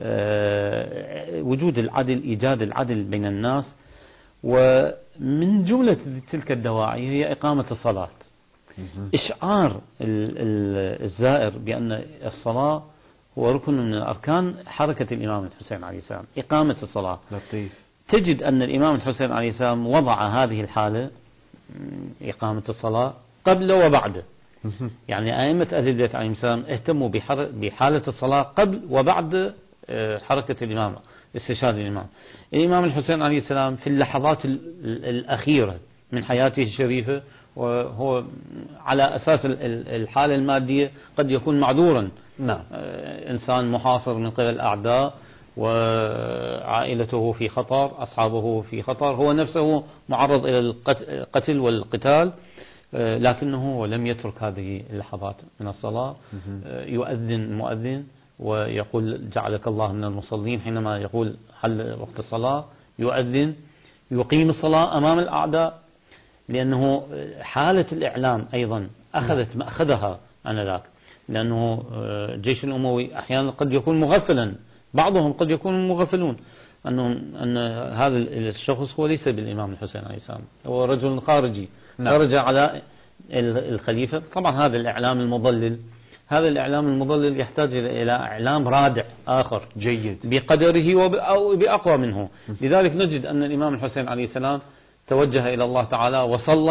وجود العدل، إيجاد العدل بين الناس. ومن جملة تلك الدواعي هي إقامة الصلاة، إشعار الزائر بأن الصلاة هو ركن من أركان حركة الإمام الحسين عليه السلام، إقامة الصلاة. لطيف. تجد أن الإمام الحسين عليه السلام وضع هذه الحالة إقامة الصلاة قبل وبعد. يعني أئمة أهل البيت عليهم السلام اهتموا بحالة الصلاة قبل وبعد حركة الإمام، استشهاد الإمام. الإمام الحسين عليه السلام في اللحظات الأخيرة من حياته الشريفة، وهو على أساس الحالة المادية قد يكون معذورا. نعم. إنسان محاصر من قبل الأعداء، وعائلته في خطر، أصحابه في خطر، هو نفسه معرض إلى القتل والقتال، لكنه لم يترك هذه اللحظات من الصلاة. يؤذن المؤذن ويقول جعلك الله من المصلين، حينما يقول حل وقت الصلاة يؤذن، يقيم الصلاة أمام الأعداء، لأنه حالة الإعلام أيضا أخذت مأخذها آنذاك، لأنه الجيش الأموي أحيانا قد يكون مغفلا، بعضهم قد يكونوا مغفلون أن هذا الشخص هو ليس بالإمام الحسين عليه السلام، هو رجل خارجي. نعم. خرج على الخليفة. طبعا هذا الإعلام المضلل، هذا الإعلام المضلل يحتاج إلى إعلام رادع آخر جيد بقدره أو بأقوى منه. لذلك نجد أن الإمام الحسين عليه السلام توجه إلى الله تعالى وصلى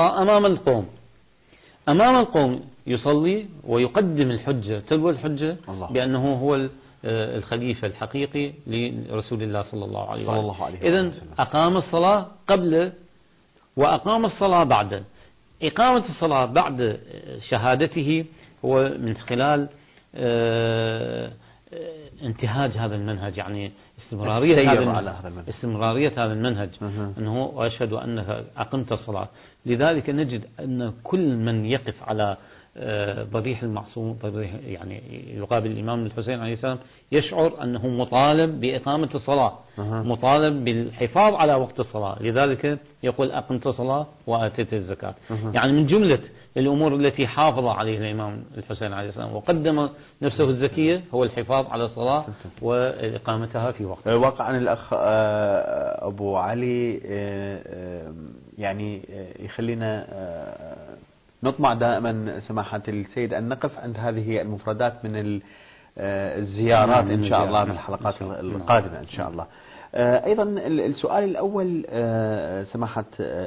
أمام القوم يصلي ويقدم الحجة تلو الحجة بأنه هو الخليفة الحقيقي لرسول الله صلى الله عليه وسلم. إذن أقام الصلاة قبل وأقام الصلاة بعد. إقامة الصلاة بعد شهادته هو من خلال انتهاج هذا المنهج، يعني استمرارية هذا المنهج، أنه وأشهد أنك أقمت الصلاة. لذلك نجد أن كل من يقف على ضريح المعصوم، يعني يقابل الإمام الحسين عليه السلام، يشعر أنه مطالب بإقامة الصلاة، مطالب بالحفاظ على وقت الصلاة. لذلك يقول أقمت الصلاة وآتيت الزكاة. يعني من جملة الأمور التي حافظ عليها الإمام الحسين عليه السلام وقدم نفسه الزكية هو الحفاظ على الصلاة وإقامتها في وقتها. واقعا الأخ أبو علي يعني يخلينا نطمع دائما سماحة السيد أن نقف عند هذه المفردات من الزيارات إن شاء الله في الحلقات القادمة إن شاء الله. أيضا السؤال الأول سماحة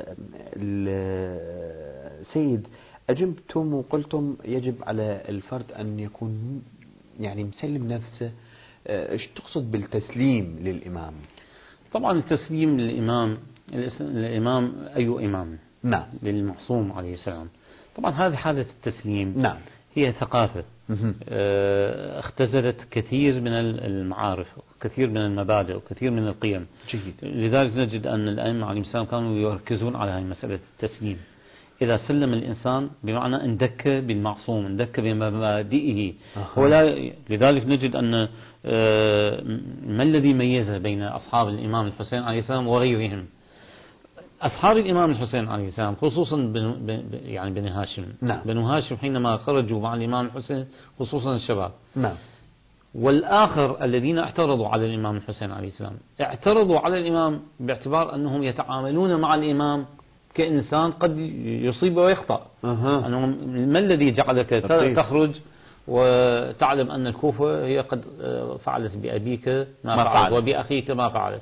السيد، أجبتم وقلتم يجب على الفرد أن يكون يعني مسلم نفسه. إيش تقصد بالتسليم للإمام؟ طبعا التسليم للإمام، الإمام أي إمام؟ نعم. للمعصوم عليه السلام. طبعا هذه حالة التسليم. نعم. هي ثقافة اختزلت كثير من المعارف وكثير من المبادئ وكثير من القيم. جيد. لذلك نجد أن الأئمة عليهم السلام كانوا يركزون على هذه مسألة التسليم. إذا سلم الإنسان بمعنى اندك بالمعصوم، اندك بمبادئه. لذلك نجد أن ما الذي ميز بين أصحاب الإمام الحسين عليه السلام وغيرهم؟ أصحاب الإمام الحسين عليه السلام خصوصا يعني بني هاشم. نعم. بنو هاشم حينما خرجوا مع الإمام الحسين خصوصا الشباب. نعم. والآخر الذين اعترضوا على الإمام الحسين عليه السلام اعترضوا على الإمام باعتبار أنهم يتعاملون مع الإمام كإنسان قد يصيب ويخطأ. أنهم ما الذي جعلك تخرج وتعلم أن الكوفة هي قد فعلت بأبيك ما فعلت وبأخيك ما فعلت.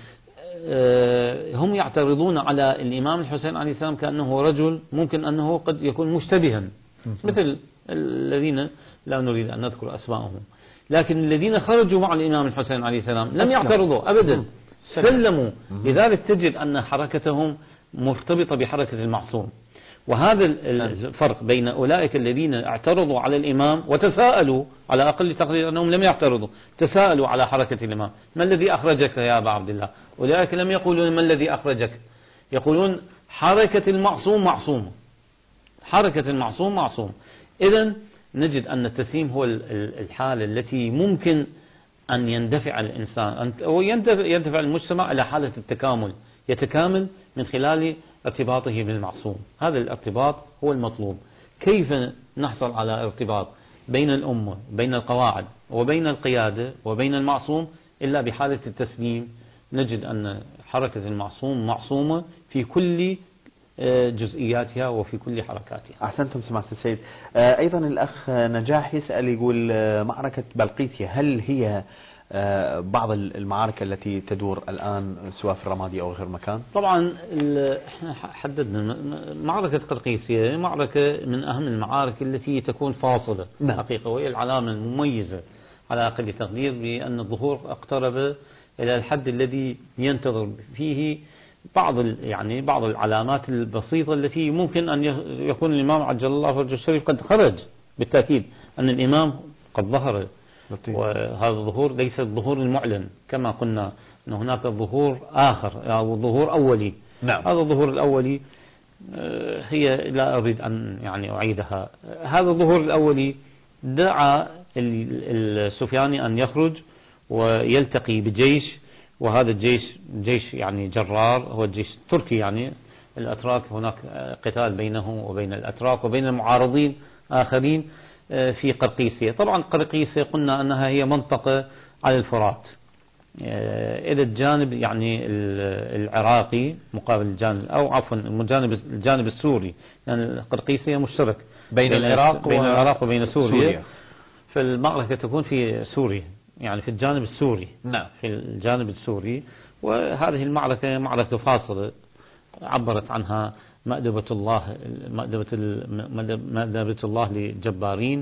هم يعترضون على الإمام الحسين عليه السلام كأنه رجل ممكن أنه قد يكون مشتبها، مثل الذين لا نريد أن نذكر أسماءهم، لكن الذين خرجوا مع الإمام الحسين عليه السلام لم يعترضوا أبدا، سلموا. لذلك تجد أن حركتهم مرتبطة بحركة المعصوم. وهذا الفرق بين أولئك الذين اعترضوا على الإمام وتساءلوا، على أقل تقدير أنهم لم يعترضوا، تساءلوا على حركة الإمام، ما الذي أخرجك يا أبا عبد الله؟ أولئك لم يقولون ما الذي أخرجك، يقولون حركة المعصوم معصومة، حركة المعصوم معصوم. إذن نجد أن التسليم هو الحالة التي ممكن أن يندفع الإنسان أو يندفع المجتمع إلى حالة التكامل، يتكامل من خلال ارتباطه بالمعصوم. هذا الارتباط هو المطلوب. كيف نحصل على ارتباط بين الأمة، بين القواعد وبين القيادة وبين المعصوم إلا بحالة التسليم؟ نجد أن حركة المعصوم معصومة في كل جزئياتها وفي كل حركاتها. أحسنتم سماحة السيد. أيضا الأخ نجاح يسأل يقول معركة بلقيسية هل هي بعض المعارك التي تدور الآن سواء في الرمادي أو غير مكان؟ طبعا احنا حددنا معركة قرقيسية معركة من أهم المعارك التي تكون فاصلة حقيقة، وهي العلامة المميزة على أقل تقدير بأن الظهور اقترب إلى الحد الذي ينتظر فيه بعض العلامات البسيطة التي ممكن أن يكون الإمام عجل الله فرجه الشريف قد خرج. بالتأكيد أن الإمام قد ظهر، وهذا الظهور ليس الظهور المعلن كما قلنا أن هناك ظهور آخر أو ظهور أولي. نعم. هذا الظهور الأولي هي لا أريد أن أعيدها. هذا الظهور الأولي دعا السفياني أن يخرج ويلتقي بجيش، وهذا الجيش جيش جرار، هو الجيش التركي. الأتراك هناك قتال بينه وبين الأتراك وبين المعارضين آخرين في قرقيسية. طبعا قرقيسية قلنا أنها هي منطقة على الفرات إلى الجانب العراقي مقابل الجانب، أو عفوا الجانب السوري، قرقيسية مشترك بين العراق وبين سوريا. فالمعركة تكون في سوريا، في الجانب السوري. نعم. في الجانب السوري. وهذه المعركة معركة فاصلة عبرت عنها مأدبة الله للجبارين،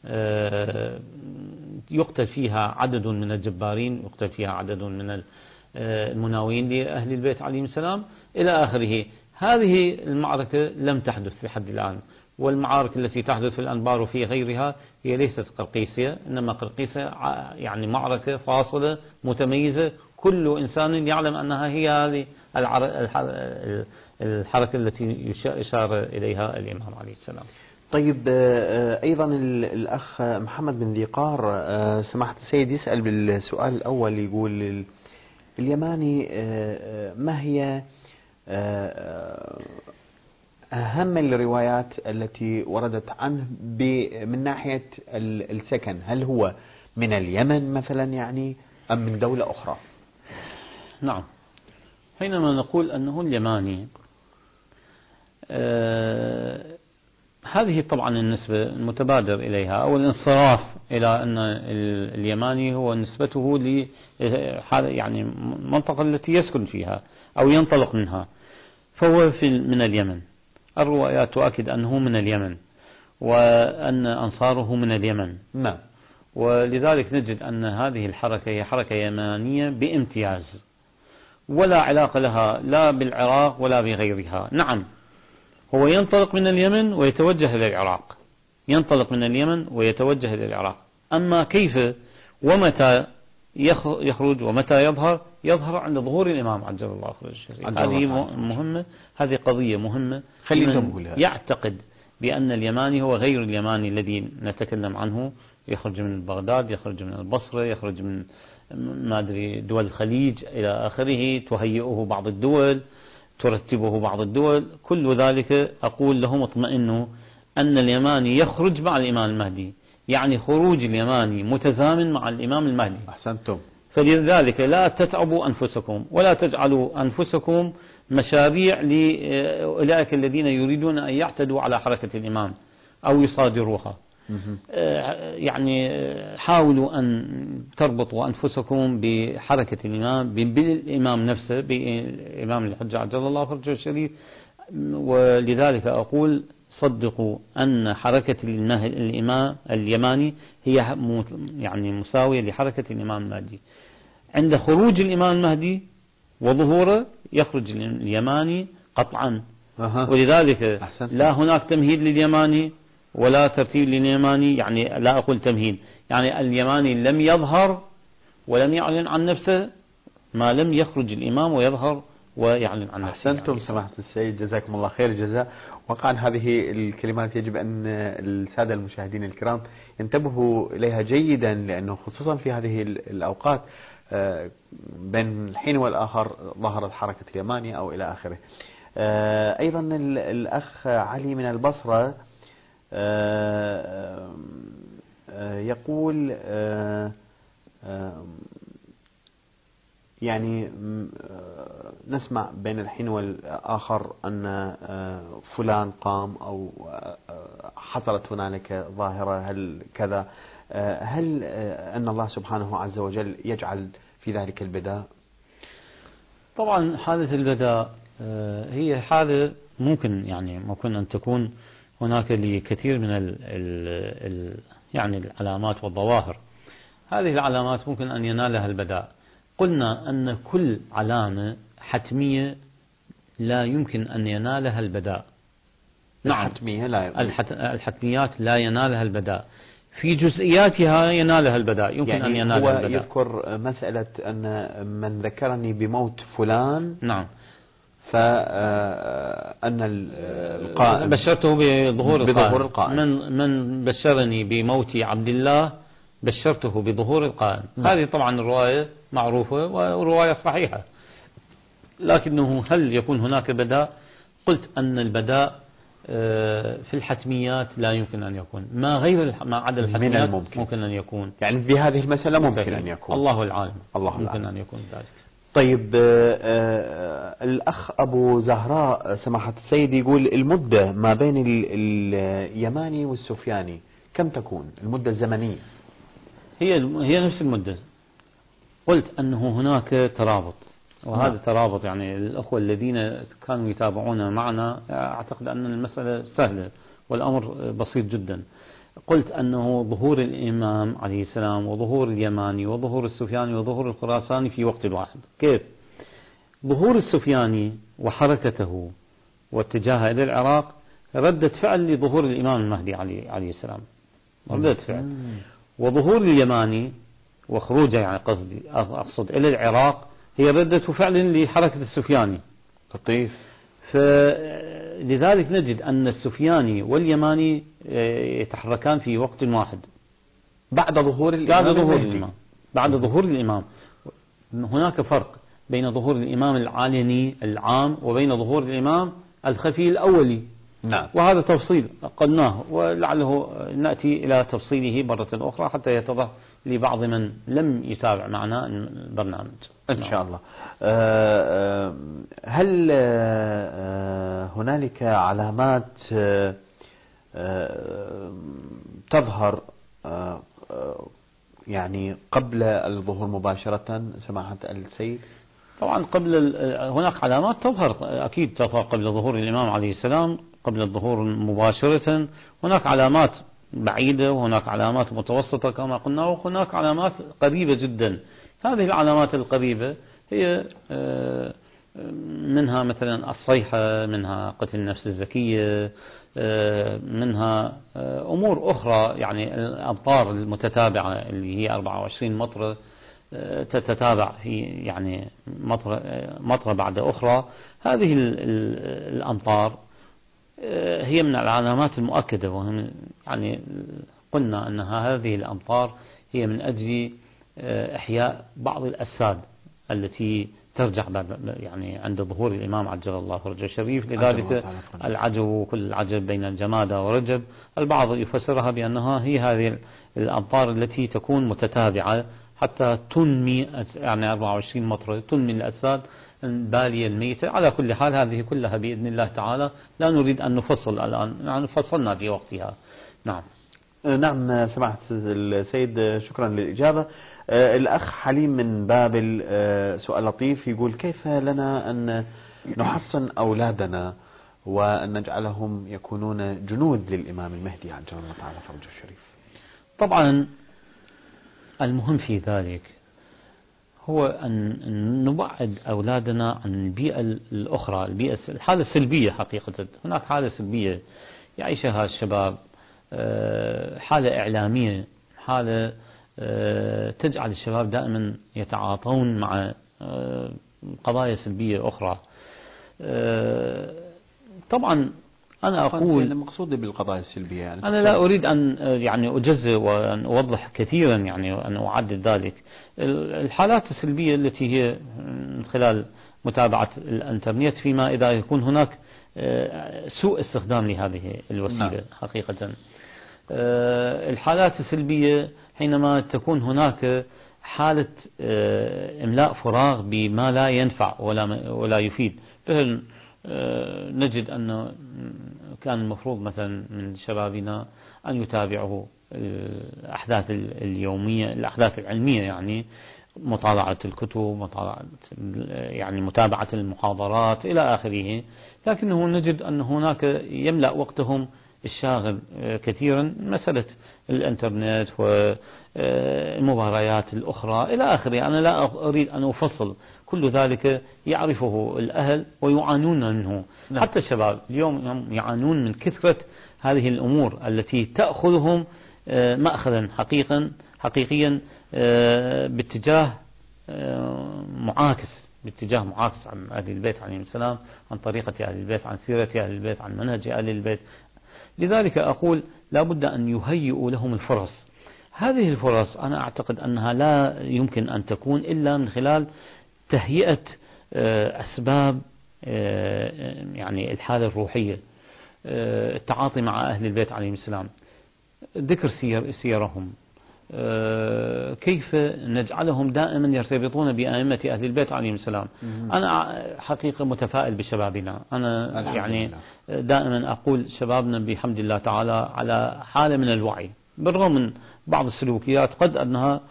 يقتل فيها عدد من الجبارين، يقتل فيها عدد من المناوين لأهل البيت عليهم السلام إلى آخره. هذه المعركة لم تحدث لحد الآن، والمعارك التي تحدث في الأنبار وفي غيرها هي ليست قرقيسية، إنما قرقيسية معركة فاصلة متميزة، كل إنسان يعلم أنها هي هذه الحركة التي يشار إليها الإمام عليه السلام. طيب، أيضا الأخ محمد بن ذي قار سماحة السيد يسأل بالسؤال الأول، يقول اليماني ما هي أهم الروايات التي وردت عنه من ناحية السكن؟ هل هو من اليمن مثلا أم من دولة أخرى؟ نعم، حينما نقول أنه اليماني هذه طبعا النسبة المتبادر إليها أو الانصراف إلى أن اليماني هو نسبته ل المنطقة التي يسكن فيها أو ينطلق منها، فهو من اليمن. الروايات تؤكد أنه من اليمن وأن أنصاره من اليمن. نعم. ولذلك نجد أن هذه الحركة هي حركة يمانية بامتياز، ولا علاقة لها لا بالعراق ولا بغيرها. نعم، هو ينطلق من اليمن ويتوجه إلى العراق، ينطلق من اليمن ويتوجه إلى العراق. أما كيف ومتى يخرج ومتى يظهر عند ظهور الإمام عجل الله فرجه الشريف. هذه مهمة، هذه قضية مهمة. يعتقد بأن اليماني هو غير اليماني الذي نتكلم عنه، يخرج من بغداد، يخرج من البصرة، يخرج من دول الخليج إلى آخره، تهيئه بعض الدول، ترتبه بعض الدول. كل ذلك أقول لهم اطمئنوا أن اليماني يخرج مع الإمام المهدي، خروج اليماني متزامن مع الإمام المهدي. أحسنتم. فلذلك لا تتعبوا أنفسكم ولا تجعلوا أنفسكم مشاريع لأولئك الذين يريدون أن يعتدوا على حركة الإمام أو يصادروها. حاولوا أن تربطوا أنفسكم بحركة الإمام، بالإمام نفسه، بإمام الحجة عجل الله فرجه الشريف. ولذلك أقول صدقوا أن حركة الإمام اليماني هي مساوية لحركة الإمام المهدي. عند خروج الإمام المهدي وظهوره يخرج اليماني قطعا. ولذلك لا هناك تمهيد لليماني ولا ترتيب لليماني. لا أقول تمهيد، اليماني لم يظهر ولم يعلن عن نفسه ما لم يخرج الإمام ويظهر ويعلن عن نفسه. أحسنتم سماحة السيد، جزاكم الله خير الجزاء. وقعا هذه الكلمات يجب أن السادة المشاهدين الكرام ينتبهوا إليها جيدا، لأنه خصوصا في هذه الأوقات بين الحين والآخر ظهرت حركة اليماني أو إلى آخره. أيضا الأخ علي من البصرة يقول نسمع بين الحين والآخر أن فلان قام أو حصلت هنالك ظاهرة، هل كذا؟ هل أن الله سبحانه عز وجل يجعل في ذلك البداء؟ طبعا حالة البداء هي حالة ممكن أن تكون هناك لكثير من يعني العلامات والظواهر. هذه العلامات ممكن أن ينالها البداء. قلنا أن كل علامة حتمية لا يمكن أن ينالها البداء. الحتمية لا الحتميات لا ينالها البداء، في جزئياتها ينالها البداء، يمكن يعني أن ينالها البداء. هو يذكر مسألة أن من ذكرني بموت فلان نعم فأن القائم بشرته بظهور القائم. من بشرني بموت عبد الله بشرته بظهور القائم. هذه طبعا الرواية معروفة ورواية صحيحة، لكنه هل يكون هناك بداء؟ قلت أن البداء في الحتميات لا يمكن أن يكون، ما عدا الحتميات ممكن أن يكون. يعني بهذه المسألة ممكن أن يكون، الله العالم، ممكن أن يكون ذلك. طيب الأخ أبو زهراء سماحة السيد يقول المدة ما بين اليماني والسفياني كم تكون المدة الزمنية؟ هي نفس المدة. قلت أنه هناك ترابط، وهذا الترابط يعني الأخوة الذين كانوا يتابعون معنا أعتقد أن المسألة سهلة والأمر بسيط جدا. قلت أنه ظهور الإمام عليه السلام وظهور اليماني وظهور السفياني وظهور الخراساني في وقت واحد. كيف؟ ظهور السفياني وحركته واتجاهه إلى العراق ردة فعل لظهور الإمام المهدي عليه السلام، ردة فعل. وظهور اليماني وخروجه يعني أقصد إلى العراق هي ردة فعل لحركة السفياني. لطيف. فلذلك نجد أن السفياني واليماني يتحركان في وقت واحد بعد ظهور الإمام. بعد ظهور الإمام. هناك فرق بين ظهور الإمام العالمي العام وبين ظهور الإمام الخفي الأولي. نعم. وهذا تفصيل قلناه، ولعله نأتي إلى تفصيله مرة أخرى حتى يتضح لبعض من لم يتابع معنا البرنامج إن شاء الله. هل هنالك علامات تظهر يعني قبل الظهور مباشرة سماحة السيد؟ طبعا هناك علامات تظهر، أكيد تظهر قبل ظهور الإمام عليه السلام، قبل الظهور مباشرة. هناك علامات بعيدة وهناك علامات متوسطة كما قلنا، وهناك علامات قريبة جدا. هذه العلامات القريبة هي منها مثلا الصيحة، منها قتل النفس الزكية، منها أمور أخرى، يعني الأمطار المتتابعة اللي هي 24 مطرة تتتابع في يعني مطرة بعد أخرى. هذه الأمطار هي من العلامات المؤكدة، وهم يعني قلنا أن هذه الأمطار هي من أجل إحياء بعض الأجساد التي ترجع يعني عند ظهور الإمام عجل الله فرجه الشريف. لذلك العجب، كل العجب بين الجمادة ورجب. البعض يفسرها بأنها هي هذه الأمطار التي تكون متتابعة حتى تنمي، يعني 24 مطرة تنمي الأجساد البالية الميتة. على كل حال هذه كلها بإذن الله تعالى لا نريد أن نفصل الآن، يعني فصلنا في وقتها. نعم. نعم سماحة السيد، شكرا للإجابة. الأخ حليم من بابل سؤال لطيف، يقول كيف لنا أن نحصن أولادنا وأن نجعلهم يكونون جنود للإمام المهدي عجل الله تعالى فرجه الشريف؟ طبعا المهم في ذلك هو أن نبعد أولادنا عن البيئة الأخرى، الحالة السلبية. حقيقة هناك حالة سلبية يعيشها الشباب، حالة إعلامية، حالة تجعل الشباب دائما يتعاطون مع قضايا سلبية أخرى. طبعا أنا أقول المقصود بالقضايا السلبية يعني أنا لا أريد أن يعني أجزء وأن أوضح كثيرا، يعني أن أعدد ذلك. الحالات السلبية التي هي من خلال متابعة الإنترنت، فيما إذا يكون هناك سوء استخدام لهذه الوسيلة. حقيقة الحالات السلبية حينما تكون هناك حالة إملاء فراغ بما لا ينفع ولا يفيد. نجد أن كان المفروض مثلا من شبابنا أن يتابعوا الأحداث اليومية، الأحداث العلمية، يعني مطالعة الكتب، مطالعة يعني متابعة المحاضرات إلى آخره. لكنه نجد أن هناك يملأ وقتهم الشاغل كثيرا مسألة الإنترنت والمباريات الأخرى إلى آخره. أنا لا أريد أن أفصل، كل ذلك يعرفه الأهل ويعانون منه. نعم. حتى الشباب اليوم يعانون من كثرة هذه الأمور التي تأخذهم مأخذا حقيقيا باتجاه معاكس عن أهل البيت عليهم السلام، عن طريقة أهل البيت، عن سيرة أهل البيت، عن منهج أهل البيت. لذلك أقول لا بد أن يهيئوا لهم الفرص. هذه الفرص أنا أعتقد أنها لا يمكن أن تكون إلا من خلال تهيئة أسباب يعني الحالة الروحية، التعاطي مع أهل البيت عليهم السلام، ذكر سيرهم، كيف نجعلهم دائما يرتبطون بأئمة أهل البيت عليهم السلام. أنا حقيقة متفائل بشبابنا. أنا يعني دائما أقول شبابنا بحمد الله تعالى على حالة من الوعي، بالرغم من بعض السلوكيات قد أنها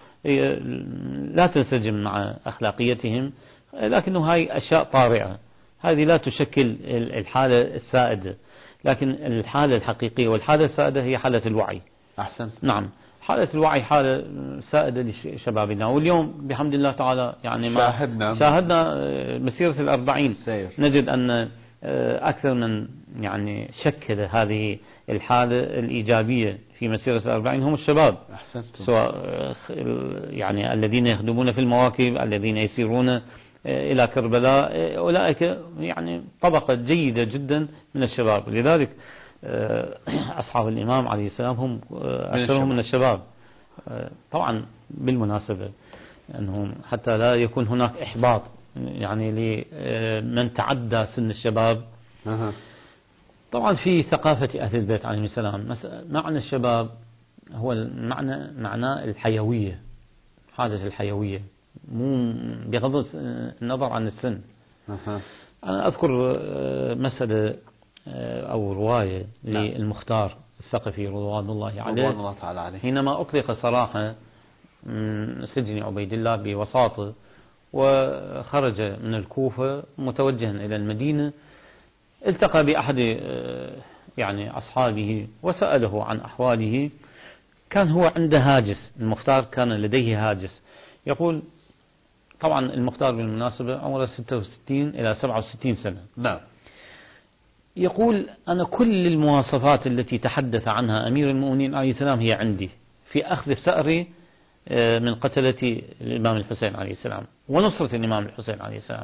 لا تنسجم مع أخلاقيتهم، لكنه هاي أشياء طارئة، هذه لا تشكل الحالة السائدة. لكن الحالة الحقيقية والحالة السائدة هي حالة الوعي. أحسنت. نعم، حالة الوعي حالة سائدة لشبابنا. واليوم بحمد الله تعالى يعني شاهدنا مسيرة ال40 نجد أن أكثر من يعني شكل هذه الحالة الإيجابية في مسيرة ال40 هم الشباب. أحسنتم. سواء يعني الذين يخدمون في المواكب، الذين يسيرون إلى كربلاء، أولئك يعني طبقة جيدة جدا من الشباب. لذلك أصحاب الإمام عليه السلام هم أكثرهم من الشباب. طبعا بالمناسبة أنهم حتى لا يكون هناك إحباط يعني لمن تعدى سن الشباب. طبعا في ثقافة أهل البيت عليهم السلام معنى الشباب هو معنى الحيوية، حالة الحيوية، مو بغض النظر عن السن. أنا أذكر مسألة أو رواية للمختار الثقفي رضوان الله عليه، حينما أطلق صراحة من سجن عبيد الله بوساطة، وخرج من الكوفة متوجها إلى المدينة، التقى بأحد يعني أصحابه وسأله عن أحواله. كان هو عنده هاجس، المختار كان لديه هاجس. يقول طبعا المختار بالمناسبة عمره 66 إلى 67 سنة. نعم. يقول أنا كل المواصفات التي تحدث عنها أمير المؤمنين عليه السلام هي عندي في أخذ ثأري من قتلة الإمام الحسين عليه السلام ونصرة الإمام الحسين عليه السلام.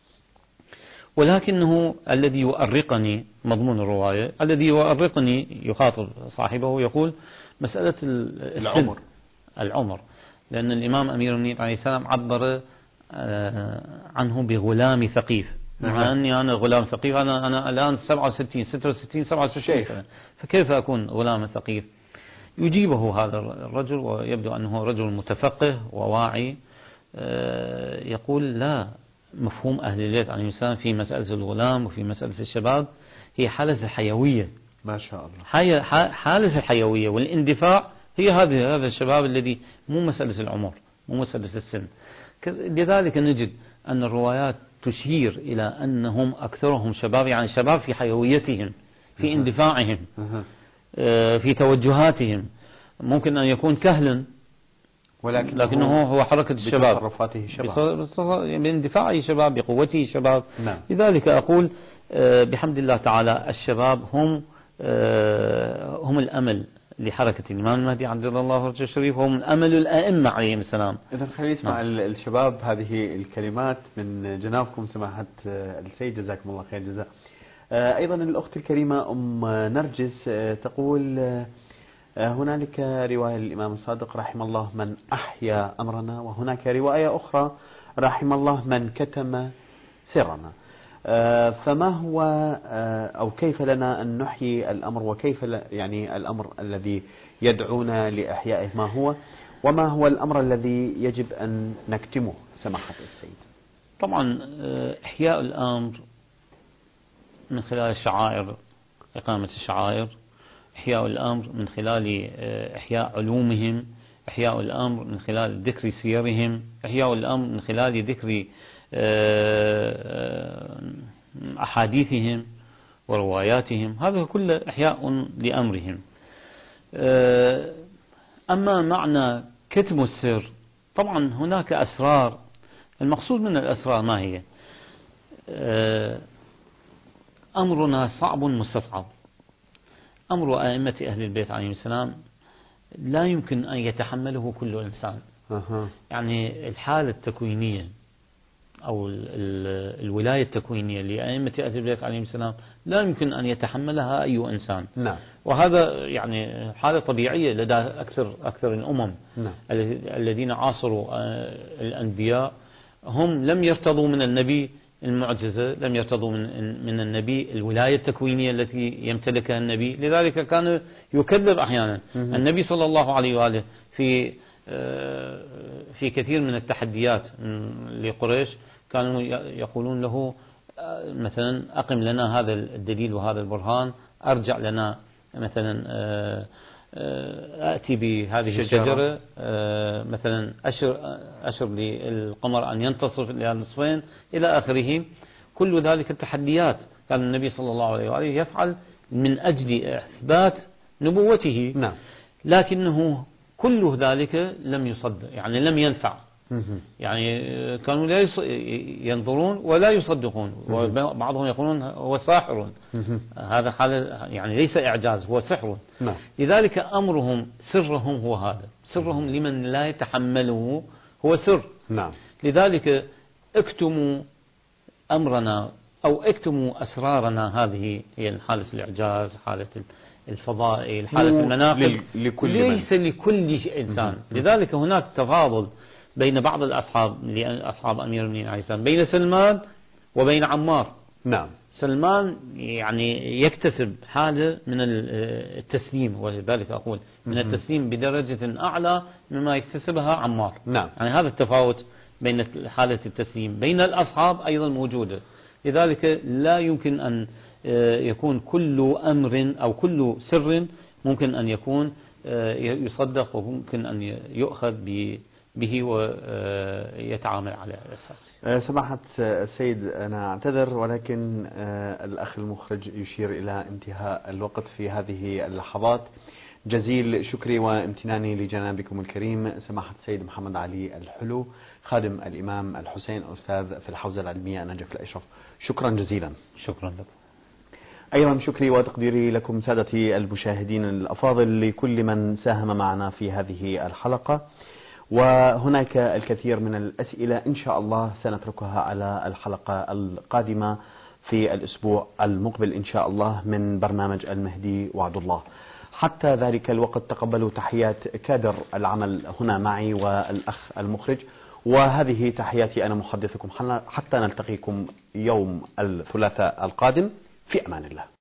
ولكنه الذي يؤرقني، مضمون الرواية الذي يؤرقني، يخاطب صاحبه يقول مسألة العمر، لأن الإمام أمير المؤمنين عليه السلام عبر عنه بغلام ثقيف، مع أني أنا غلام ثقيف، أنا الآن 66 67 سنة، فكيف أكون غلام ثقيف؟ يجيبه هذا الرجل ويبدو أنه رجل متفقه وواعي، يقول لا، مفهوم أهل البيت عليهم السلام في مسألة الغلام وفي مسألة الشباب هي حالة الحيوية. ما شاء الله. حالة الحيوية والاندفاع هي هذا الشباب الذي مو مسألة العمر، مو مسألة السن. لذلك نجد أن الروايات تشير إلى أنهم أكثرهم شباب، يعني شباب في حيويتهم، في اندفاعهم، في توجهاتهم. ممكن أن يكون كهلا لكنه هو حركة الشباب، بتصرفاته شباب، باندفاعه شباب، بقوته شباب. نعم. لذلك أقول بحمد الله تعالى الشباب هم الأمل لحركة الإمام المهدي عجل الله فرجه الشريف، وهم أمل الأئمة عليهم السلام. إذا خلينا نسمع الشباب هذه الكلمات من جنابكم سماحة السيد، جزاكم الله خير جزاء. أيضا الأخت الكريمة أم نرجس تقول هنالك رواية للإمام الصادق رحم الله من أحيا أمرنا، وهناك رواية أخرى رحم الله من كتم سرنا. فما هو أو كيف لنا أن نحيي الأمر، وكيف يعني الأمر الذي يدعونا لإحيائه ما هو، وما هو الأمر الذي يجب أن نكتمه سماحة السيد؟ طبعا إحياء الأمر من خلال الشعائر، إقامة الشعائر، إحياء الأمر من خلال إحياء علومهم، إحياء الأمر من خلال ذكر سيرهم، إحياء الأمر من خلال ذكر أحاديثهم ورواياتهم. هذا كله إحياء لأمرهم. أما معنى كتم السر، طبعا هناك أسرار. المقصود من الأسرار ما هي؟ أمرنا صعب مستصعب. أمر أئمة أهل البيت عليهم السلام لا يمكن أن يتحمله كل إنسان. يعني الحالة التكوينية أو الولاية التكوينية لأئمة أهل البيت عليهم السلام لا يمكن أن يتحملها أي إنسان. نعم. وهذا يعني حالة طبيعية لدى أكثر الأمم. نعم. الذين عاصروا الأنبياء هم لم يرتضوا من النبي المعجزة، لم يرتضوا من النبي الولاية التكوينية التي يمتلكها النبي، لذلك كان يكذب أحيانا. النبي صلى الله عليه وآله في كثير من التحديات لقريش كانوا يقولون له مثلا أقم لنا هذا الدليل وهذا البرهان، أرجع لنا مثلا أأتي بهذه الشجرة، مثلا أشر للقمر أن ينتصف إلى نصفين إلى آخره. كل ذلك التحديات كان النبي صلى الله عليه وآله يفعل من أجل إثبات نبوته. نعم. لكنه كل ذلك لم يصدق، يعني لم ينفع. يعني كانوا لا ينظرون ولا يصدقون، وبعضهم يقولون هو ساحر. هذا حالة يعني ليس إعجاز، هو سحر. نعم. لذلك أمرهم سرهم هو هذا، سرهم لمن لا يتحمله هو سر. نعم. لذلك اكتموا أمرنا أو اكتموا أسرارنا. هذه هي حالة الإعجاز، حالة الفضائل، حالة المناقب، ليس لكل إنسان. لذلك هناك تفاضل بين بعض أصحاب أمير المؤمنين عليه السلام، بين سلمان وبين عمار. نعم. سلمان يعني يكتسب حالة من التسليم، ولذلك أقول من التسليم بدرجة أعلى مما يكتسبها عمار. نعم. يعني هذا التفاوت بين حالة التسليم بين الأصحاب أيضا موجودة. لذلك لا يمكن أن يكون كل أمر أو كل سر ممكن أن يكون يصدق وممكن أن يؤخذ به ويتعامل على أساسه. سماحة السيد، أنا أعتذر ولكن الأخ المخرج يشير إلى انتهاء الوقت في هذه اللحظات. جزيل شكري وامتناني لجنابكم الكريم سماحة السيد محمد علي الحلو، خادم الإمام الحسين، أستاذ في الحوزة العلمية نجف الأشرف. شكرا جزيلا. شكرا لكم. أيضا شكري وتقديري لكم سادتي المشاهدين الأفاضل، لكل من ساهم معنا في هذه الحلقة. وهناك الكثير من الأسئلة إن شاء الله سنتركها على الحلقة القادمة في الأسبوع المقبل إن شاء الله من برنامج المهدي وعد الله. حتى ذلك الوقت تقبلوا تحيات كادر العمل هنا معي والأخ المخرج، وهذه تحياتي أنا محدثكم حتى نلتقيكم يوم الثلاثاء القادم. في أمان الله.